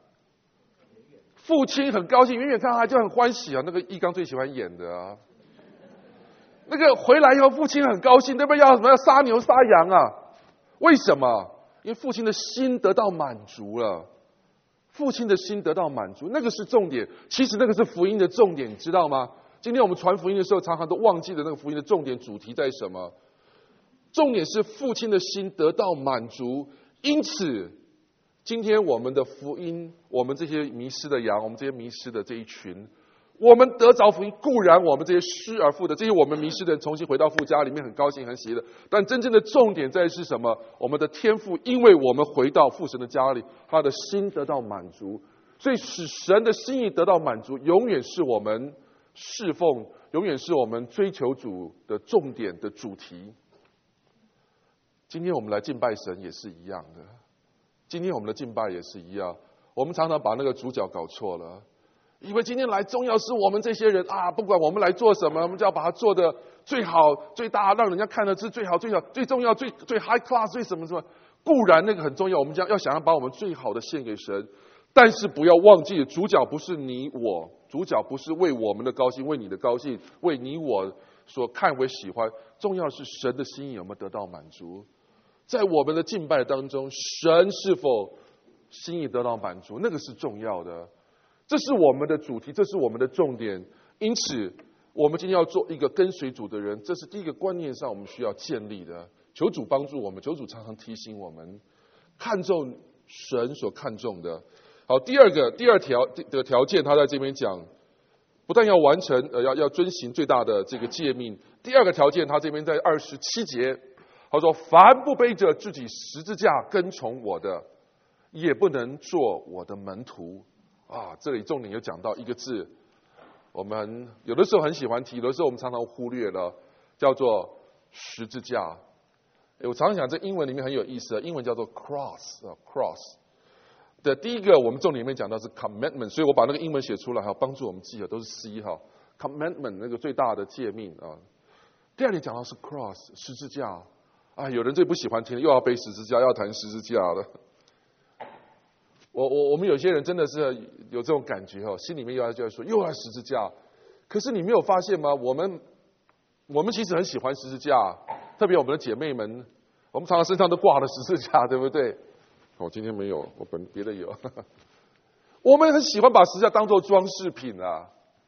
父亲很高兴，远远看到他就很欢喜啊。那个一刚最喜欢演的啊。那个回来以后，父亲很高兴，对不对？要什么？要杀牛杀羊啊？为什么？因为父亲的心得到满足了。父亲的心得到满足，那个是重点。其实那个是福音的重点，你知道吗？今天我们传福音的时候，常常都忘记了那个福音的重点主题在什么？重点是父亲的心得到满足。因此，今天我们的福音，我们这些迷失的羊，我们这些迷失的这一群，我们得着福音，固然我们这些失而复得，这些我们迷失的人重新回到父家里面，很高兴很喜乐。但真正的重点在是什么？我们的天父，因为我们回到父神的家里，他的心得到满足，所以使神的心意得到满足，永远是我们侍奉，永远是我们追求主的重点的主题。今天我们来敬拜神也是一样的，今天我们的敬拜也是一样，我们常常把那个主角搞错了。以为今天来重要是我们这些人啊，不管我们来做什么，我们就要把它做得最好、最大，让人家看得是最好、最好、最重要、最最 high class、最什么什么。固然那个很重要，我们将要想要把我们最好的献给神，但是不要忘记，主角不是你我，主角不是为我们的高兴、为你的高兴、为你我所看为喜欢，重要是神的心意有没有得到满足。在我们的敬拜当中，神是否心意得到满足，那个是重要的。这是我们的主题，这是我们的重点。因此，我们今天要做一个跟随主的人，这是第一个观念上我们需要建立的。求主帮助我们，求主常常提醒我们，看重神所看重的。好，第二个第二条的条件，他在这边讲，不但要完成，呃，要要遵行最大的这个诫命。第二个条件，他这边在二十七节，他说：“凡不背着自己十字架跟从我的，也不能做我的门徒。”啊，这里重点有讲到一个字，我们有的时候很喜欢提，有的时候我们常常忽略了，叫做十字架。我常常想，这英文里面很有意思，英文叫做 cross 啊 ，cross 的第一个，我们重点里面讲到是 commitment， 所以我把那个英文写出来，哈，帮助我们记啊，都是 C 哈 ，commitment 那个最大的诫命啊。第二点讲到是 cross 十字架，啊，有人最不喜欢听，又要背十字架，要谈十字架了。我我我们有些人真的是有这种感觉哦，心里面又要就要说又要十字架，可是你没有发现吗？我们我们其实很喜欢十字架，特别我们的姐妹们，我们常常身上都挂了十字架，对不对？我今天没有，我本别的有。我们很喜欢把十字架当作装饰品啊。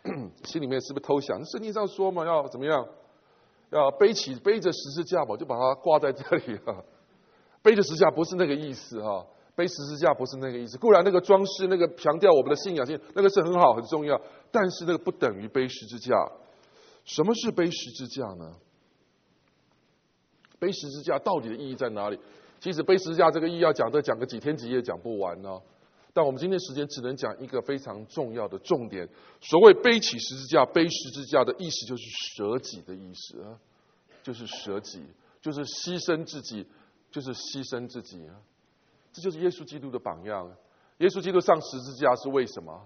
心里面是不是偷想？圣经上说嘛，要怎么样？要背起背着十字架嘛，就把它挂在这里啊。背着十字架不是那个意思哈，背十字架不是那个意思。固然那个装饰，那个强调我们的信仰性，那个是很好很重要，但是那个不等于背十字架。什么是背十字架呢？背十字架到底的意义在哪里？其实背十字架这个意义要讲的讲个几天几夜讲不完呢。但我们今天时间只能讲一个非常重要的重点。所谓背起十字架，背十字架的意思就是舍己的意思啊，就是舍己，就是牺牲自己，就是牺牲自己啊。这就是耶稣基督的榜样。耶稣基督上十字架是为什么？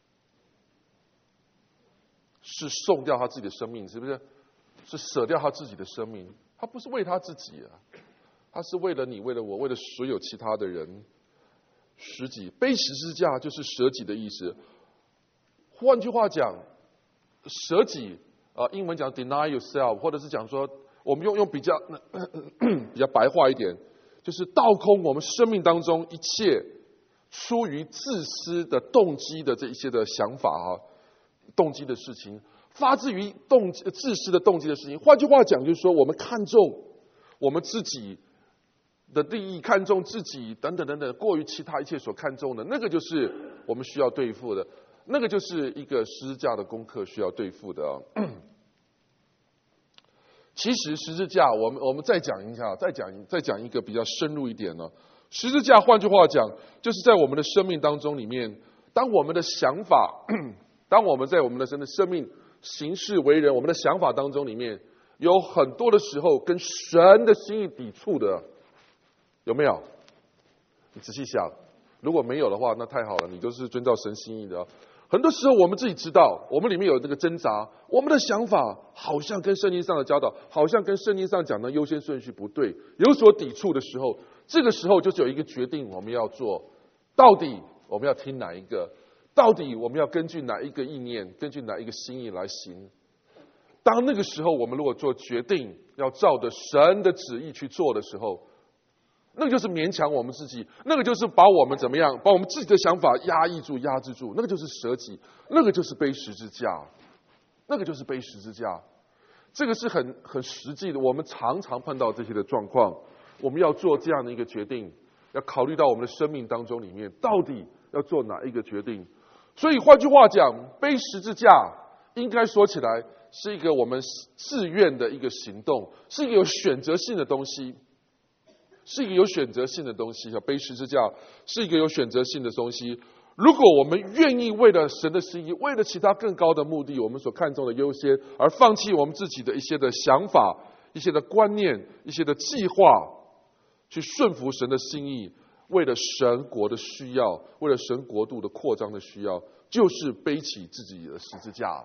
是送掉他自己的生命，是不是？是舍掉他自己的生命。他不是为他自己啊，他是为了你，为了我，为了所有其他的人。舍己，背十字架就是舍己的意思。换句话讲，舍己啊、呃，英文讲 deny yourself， 或者是讲说，我们用用比较比较白话一点，就是倒空我们生命当中一切出于自私的动机的这一些的想法啊，动机的事情，发自于动机自私的动机的事情。换句话讲，就是说，我们看重我们自己的利益，看重自己等等等等，过于其他一切所看重的，那个就是我们需要对付的，那个就是一个十字架的功课需要对付的、哦。其实十字架，我们我们再讲一下，再讲再讲一个比较深入一点呢。十字架，换句话讲，就是在我们的生命当中里面，当我们的想法，当我们在我们的生生命行事为人，我们的想法当中里面，有很多的时候跟神的心意抵触的。有没有？你仔细想，如果没有的话，那太好了，你都是遵照神心意的。很多时候我们自己知道，我们里面有这个挣扎，我们的想法好像跟圣经上的教导，好像跟圣经上讲的优先顺序不对，有所抵触的时候，这个时候就是有一个决定我们要做，到底我们要听哪一个？到底我们要根据哪一个意念，根据哪一个心意来行？当那个时候，我们如果做决定，要照着神的旨意去做的时候，那个就是勉强我们自己，那个就是把我们怎么样，把我们自己的想法压抑住、压制住，那个就是舍己，那个就是背十字架，那个就是背十字架。这个是很很实际的，我们常常碰到这些的状况。我们要做这样的一个决定，要考虑到我们的生命当中里面，到底要做哪一个决定。所以换句话讲，背十字架应该说起来是一个我们自愿的一个行动，是一个有选择性的东西。是一个有选择性的东西，背十字架是一个有选择性的东西。如果我们愿意为了神的心意，为了其他更高的目的，我们所看重的优先，而放弃我们自己的一些的想法、一些的观念、一些的计划，去顺服神的心意，为了神国的需要，为了神国度的扩张的需要，就是背起自己的十字架。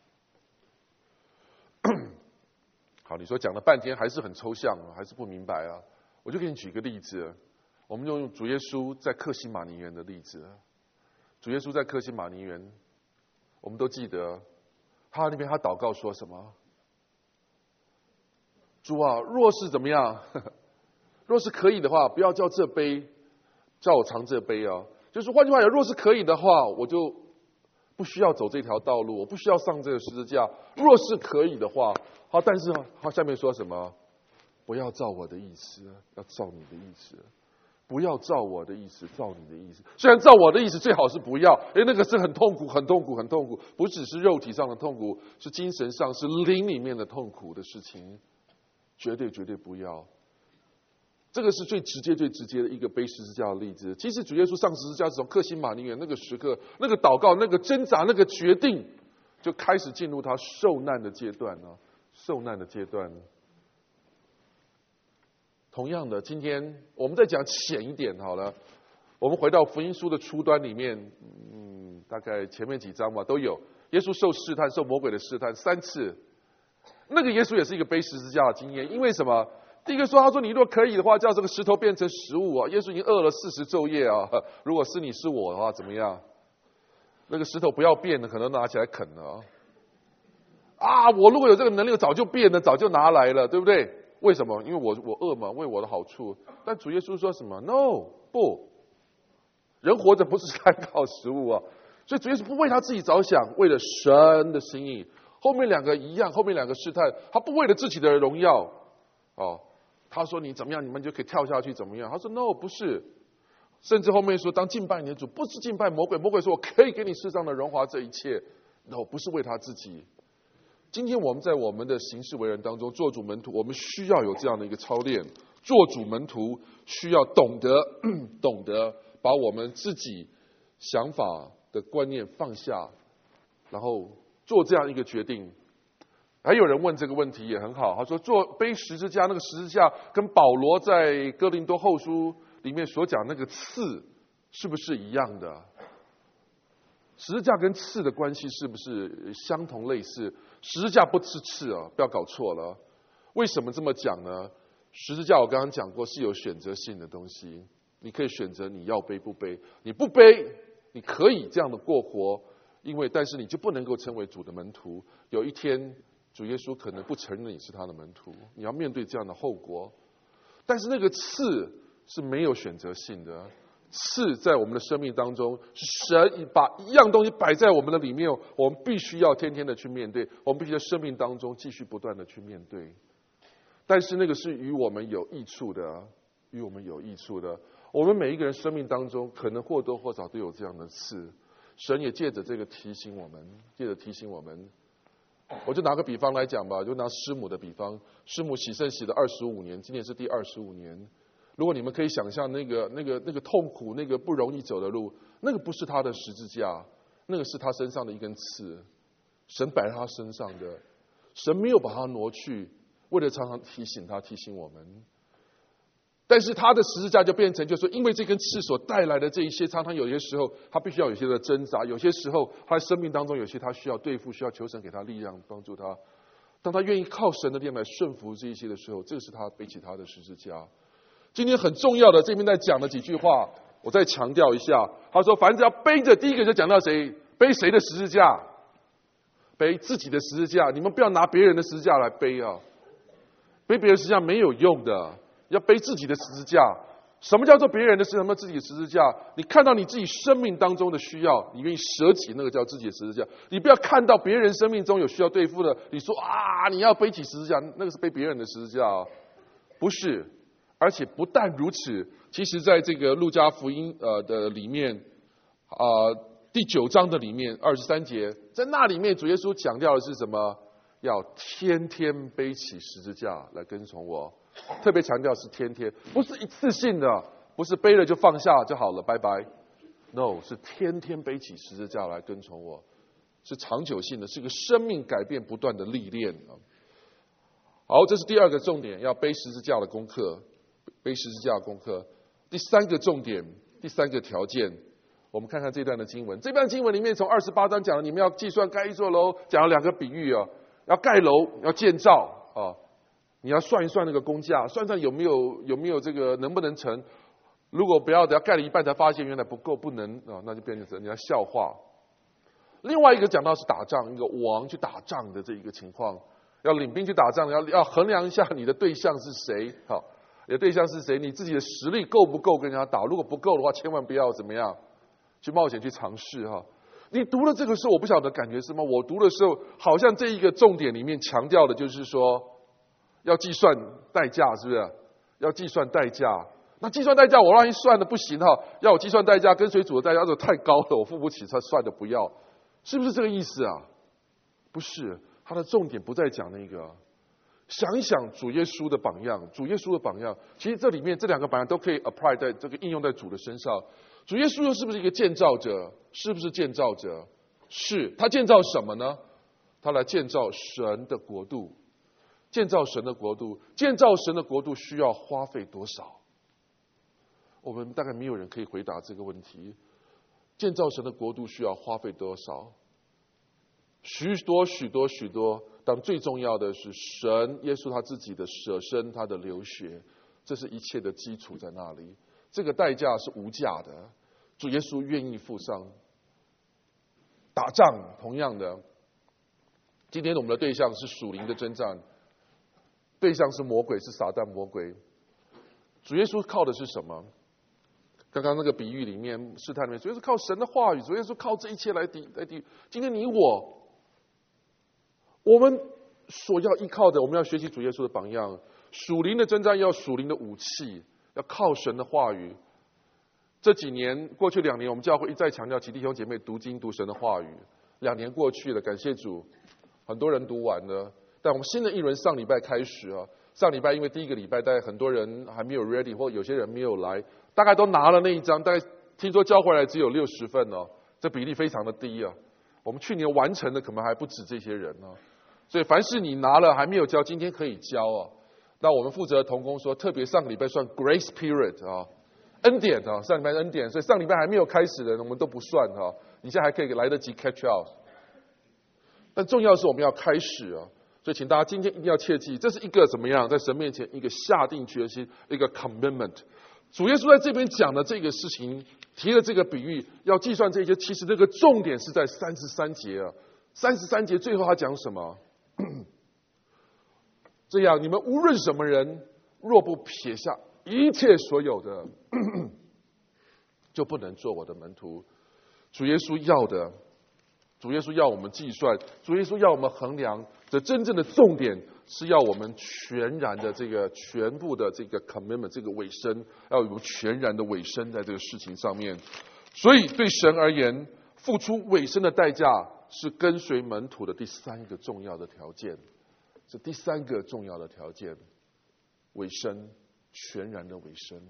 好，你说讲了半天还是很抽象，还是不明白啊？我就给你举个例子，我们用主耶稣在客西马尼园的例子。主耶稣在客西马尼园，我们都记得，他那边他祷告说什么？主啊，若是怎么样，若是可以的话，不要叫这杯，叫我尝这杯啊。就是换句话讲，若是可以的话，我就不需要走这条道路，我不需要上这个十字架。若是可以的话，好，但是他下面说什么？不要照我的意思，要照你的意思。不要照我的意思，照你的意思。虽然照我的意思最好是不要，因为那个是很痛苦、很痛苦、很痛苦，不只是肉体上的痛苦，是精神上、是灵里面的痛苦的事情，绝对绝对不要。这个是最直接、最直接的一个背十字架的例子。其实主耶稣上十字架是从客西马尼园那个时刻、那个祷告、那个挣扎、那个决定，就开始进入他受难的阶段呢，受难的阶段。同样的，今天我们再讲浅一点好了。我们回到福音书的初端里面，嗯，大概前面几章吧，都有耶稣受试探、受魔鬼的试探三次。那个耶稣也是一个背十字架的经验，因为什么？第一个说，他说你如果可以的话，叫这个石头变成食物啊！耶稣已经饿了四十昼夜啊，如果是你是我的话，怎么样？那个石头不要变了，可能拿起来啃了啊！啊，我如果有这个能力，早就变了，早就拿来了，对不对？为什么？因为我我饿嘛，为我的好处。但主耶稣说什么 ？No， 不，人活着不是单靠食物啊。 所以主耶稣不为他自己着想，为了神的心意。后面两个一样，后面两个试探，他不为了自己的荣耀，哦，他说你怎么样，你们就可以跳下去怎么样？他说 no， 不是。甚至后面说，当敬拜你的主，不是敬拜魔鬼，魔鬼说我可以给你世上的荣华这一切 ，no， 不是为他自己。今天我们在我们的行事为人当中，做主门徒，我们需要有这样的一个操练。做主门徒需要懂得懂得把我们自己想法的观念放下，然后做这样一个决定。还有人问这个问题也很好，他说做背十字架，那个十字架跟保罗在哥林多后书里面所讲那个刺是不是一样的？十字架跟刺的关系是不是相同类似？十字架不是刺啊，不要搞错了。为什么这么讲呢？十字架我刚刚讲过是有选择性的东西，你可以选择你要背不背，你不背你可以这样的过活，因为但是你就不能够成为主的门徒。有一天主耶稣可能不承认你是他的门徒，你要面对这样的后果。但是那个刺是没有选择性的，刺在我们的生命当中，是神把一样东西摆在我们的里面，我们必须要天天的去面对，我们必须在生命当中继续不断的去面对。但是那个是与我们有益处的，与我们有益处的。我们每一个人生命当中，可能或多或少都有这样的刺。神也借着这个提醒我们，借着提醒我们。我就拿个比方来讲吧，就拿师母的比方，师母洗圣洗了二十五年，今年是第二十五年。如果你们可以想象那个那个那个痛苦，那个不容易走的路，那个不是他的十字架，那个是他身上的一根刺，神摆在他身上的，神没有把它挪去，为了常常提醒他，提醒我们。但是他的十字架就变成，就是说，因为这根刺所带来的这一些，常常有些时候他必须要有些的挣扎，有些时候他在生命当中有些他需要对付，需要求神给他力量帮助他。当他愿意靠神的力量来顺服这一些的时候，这个是他背起他的十字架。今天很重要的这边在讲的几句话，我再强调一下。他说，凡只要背着，第一个就讲到谁背谁的十字架，背自己的十字架。你们不要拿别人的十字架来背啊，背别人的十字架没有用的。要背自己的十字架。什么叫做别人的十字架？什么自己的十字架？你看到你自己生命当中的需要，你愿意舍己，那个叫自己的十字架。你不要看到别人生命中有需要对付的，你说啊，你要背起十字架，那个是背别人的十字架啊，不是。而且不但如此，其实在这个路加福音呃的里面啊、呃、第九章的里面二十三节，在那里面主耶稣强调的是什么？要天天背起十字架来跟从我。特别强调是天天，不是一次性的，不是背了就放下就好了，拜拜。No， 是天天背起十字架来跟从我，是长久性的，是个生命改变不断的历练。好，这是第二个重点，要背十字架的功课，背十字架的功课。第三个重点，第三个条件，我们看看这段的经文。这段经文里面从二十八章讲了，你们要计算盖一座楼，讲了两个比喻啊，要盖楼，要建造啊。你要算一算那个工价，算算有没有有没有这个能不能成。如果不要等要盖了一半才发现原来不够不能啊，那就变成人家笑话。另外一个讲到是打仗，一个王去打仗的这一个情况，要领兵去打仗，要要衡量一下你的对象是谁，好，你的对象是谁，你自己的实力够不够跟人家打？如果不够的话，千万不要怎么样去冒险去尝试哈。你读了这个时候，我不晓得感觉是什么。我读的时候，好像这一个重点里面强调的就是说。要计算代价，是不是？要计算代价。那计算代价，我让你算的不行哈。要我计算代价，跟随主的代价，这太高了，我付不起，他算的不要，是不是这个意思啊？不是，他的重点不在讲那个。想一想主耶稣的榜样，主耶稣的榜样，其实这里面这两个榜样都可以 apply 在这个应用在主的身上。主耶稣又是不是一个建造者？是不是建造者？是。他建造什么呢？他来建造神的国度。建造神的国度，建造神的国度需要花费多少？我们大概没有人可以回答这个问题。建造神的国度需要花费多少？许多许多许多，但最重要的是神耶稣他自己的舍身，他的流血，这是一切的基础在那里。这个代价是无价的，主耶稣愿意付上。打仗同样的，今天我们的对象是属灵的征战。对象是魔鬼，是撒旦魔鬼。主耶稣靠的是什么？ 刚刚那个比喻里面，试探里面，主耶稣靠神的话语，主耶稣靠这一切来抵来抵。今天你我，我们所要依靠的，我们要学习主耶稣的榜样。属灵的征战要属灵的武器，要靠神的话语。这几年过去两年，我们教会一再强调，其弟兄姐妹读经读神的话语。两年过去了，感谢主，很多人读完了。但我们新的一轮上礼拜开始啊，上礼拜因为第一个礼拜，大概很多人还没有 ready， 或有些人没有来，大概都拿了那一张，大概听说交回来只有六十份哦，这比例非常的低啊。我们去年完成的可能还不止这些人呢、啊，所以凡是你拿了还没有交，今天可以交啊。那我们负责同工说，特别上个礼拜算 grace period 啊，恩典啊，上礼拜恩典，所以上礼拜还没有开始的人我们都不算哈，你现在还可以来得及 catch out。但重要的是我们要开始啊，所以请大家今天一定要切记，这是一个怎么样在神面前一个下定决心，一个 commitment。主耶稣在这边讲的这个事情，提了这个比喻，要计算这些，其实这个重点是在三十三节啊，三十三节最后他讲什么？这样，你们无论什么人，若不撇下一切所有的，就不能做我的门徒。主耶稣要的，主耶稣要我们计算，主耶稣要我们衡量。这真正的重点是要我们全然的这个全部的这个 commitment， 这个委身，要有全然的委身在这个事情上面。所以对神而言，付出委身的代价是跟随门徒的第三个重要的条件。这第三个重要的条件，委身，全然的委身。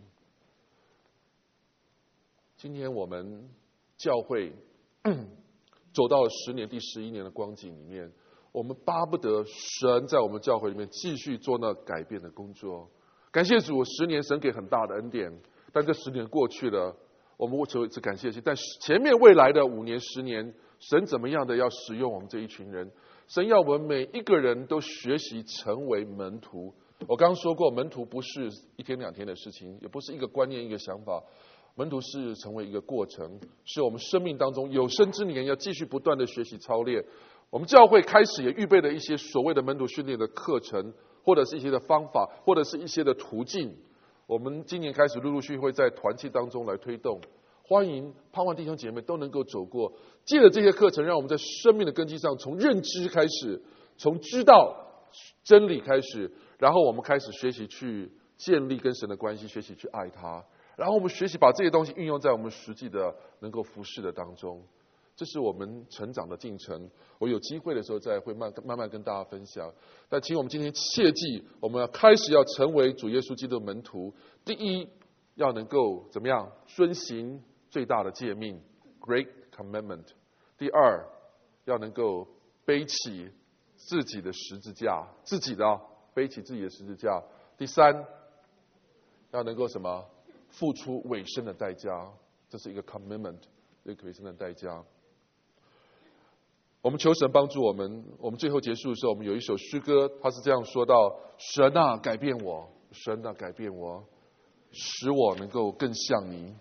今天我们教会走到了十年、第十一年的光景里面，我们巴不得神在我们教会里面继续做那改变的工作。感谢主，十年神给很大的恩典，但这十年过去了，我们只只感谢神。但前面未来的五年、十年，神怎么样的要使用我们这一群人？神要我们每一个人都学习成为门徒。我刚刚说过，门徒不是一天两天的事情，也不是一个观念、一个想法。门徒是成为一个过程，是我们生命当中有生之年要继续不断的学习操练。我们教会开始也预备了一些所谓的门徒训练的课程，或者是一些的方法，或者是一些的途径。我们今年开始陆陆续续会在团契当中来推动。欢迎盼望弟兄姐妹都能够走过，借着这些课程，让我们在生命的根基上，从认知开始，从知道真理开始，然后我们开始学习去建立跟神的关系，学习去爱他，然后我们学习把这些东西运用在我们实际的能够服侍的当中。这是我们成长的进程。我有机会的时候再会慢慢慢跟大家分享。但请我们今天切记，我们要开始要成为主耶稣基督的门徒。第一，要能够怎么样遵行最大的诫命 Great Commandment。 第二，要能够背起自己的十字架，自己的、哦、背起自己的十字架。第三，要能够什么付出委身的代价，这是一个 commitment， 一个委身的代价。我们求神帮助我们。我们最后结束的时候，我们有一首诗歌，它是这样说到：神啊，改变我，神啊，改变我，使我能够更像你，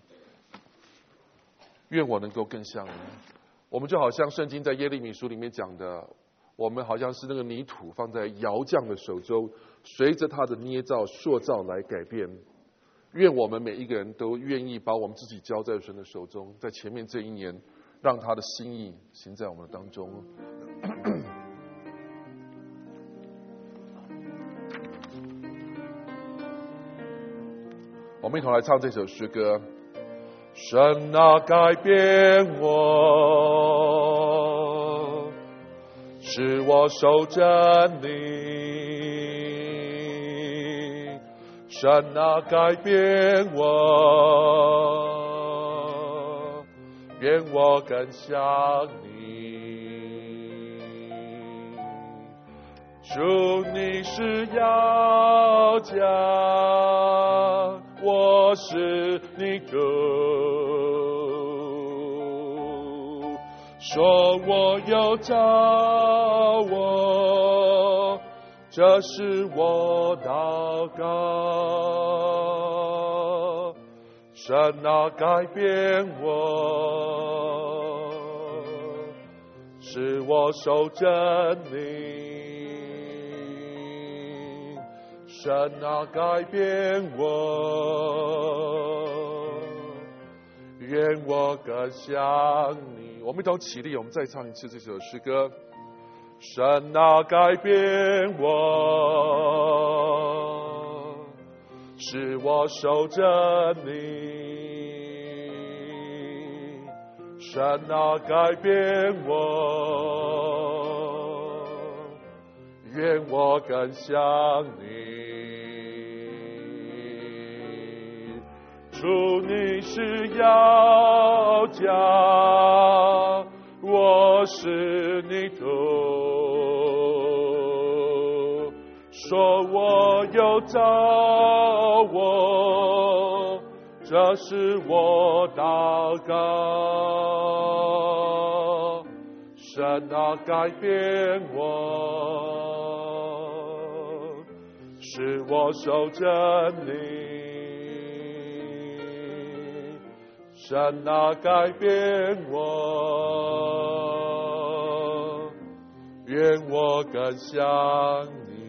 愿我能够更像你。我们就好像圣经在耶利米书里面讲的，我们好像是那个泥土放在窑匠的手中，随着他的捏造塑造来改变。愿我们每一个人都愿意把我们自己交在神的手中，在前面这一年，让他的心意行在我们的当中。我们一同来唱这首诗歌。神啊，改变我，使我守真理。神啊，改变我，愿我更像你。主，你是要将我是你的，说我有找我，这是我祷告。神啊，改变我，使我守真理。神啊，改变我， 愿我更像你。我们一同起立，我们再唱一次这首诗歌。神啊，改变我，使我守着你。神啊，改变我，愿我更像你。主，你是要将我是你徒，说我有找我，这是我祷告。神啊，改变我，使我守着你。神啊，改变我，愿我更像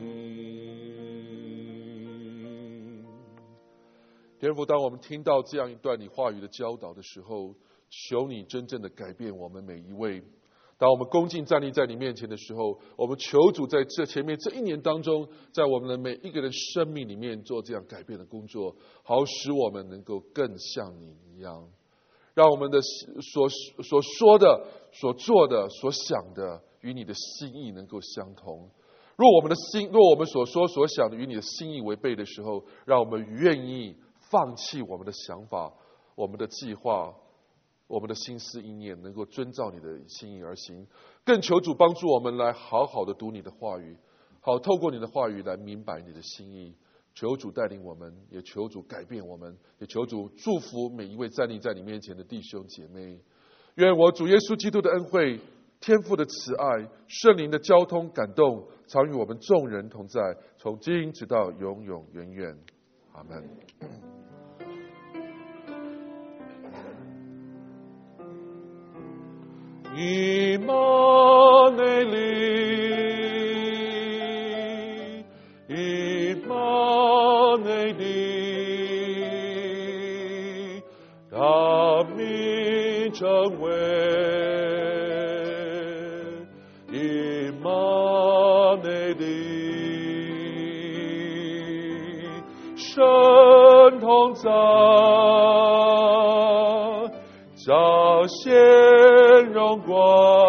你。天父，当我们听到这样一段你话语的教导的时候，求你真正的改变我们每一位。当我们恭敬站立在你面前的时候，我们求主在这前面这一年当中，在我们的每一个人生命里面做这样改变的工作，好使我们能够更像你一样。让我们的所所说的、所做的、所想的，与你的心意能够相同。若我们的心，若我们所说所想的与你的心意违背的时候，让我们愿意放弃我们的想法、我们的计划、我们的心思意念，能够遵照你的心意而行。更求主帮助我们来好好的读你的话语，好透过你的话语来明白你的心意。求主带领我们，也求主改变我们，也求主祝福每一位站立在你面前的弟兄姐妹。愿我主耶稣基督的恩惠、天父的慈爱、圣灵的交通感动，常与我们众人同在，从今直到永永远远。阿们。以马内利，以马内利，大名成为以马内利，神同在，彰显荣光。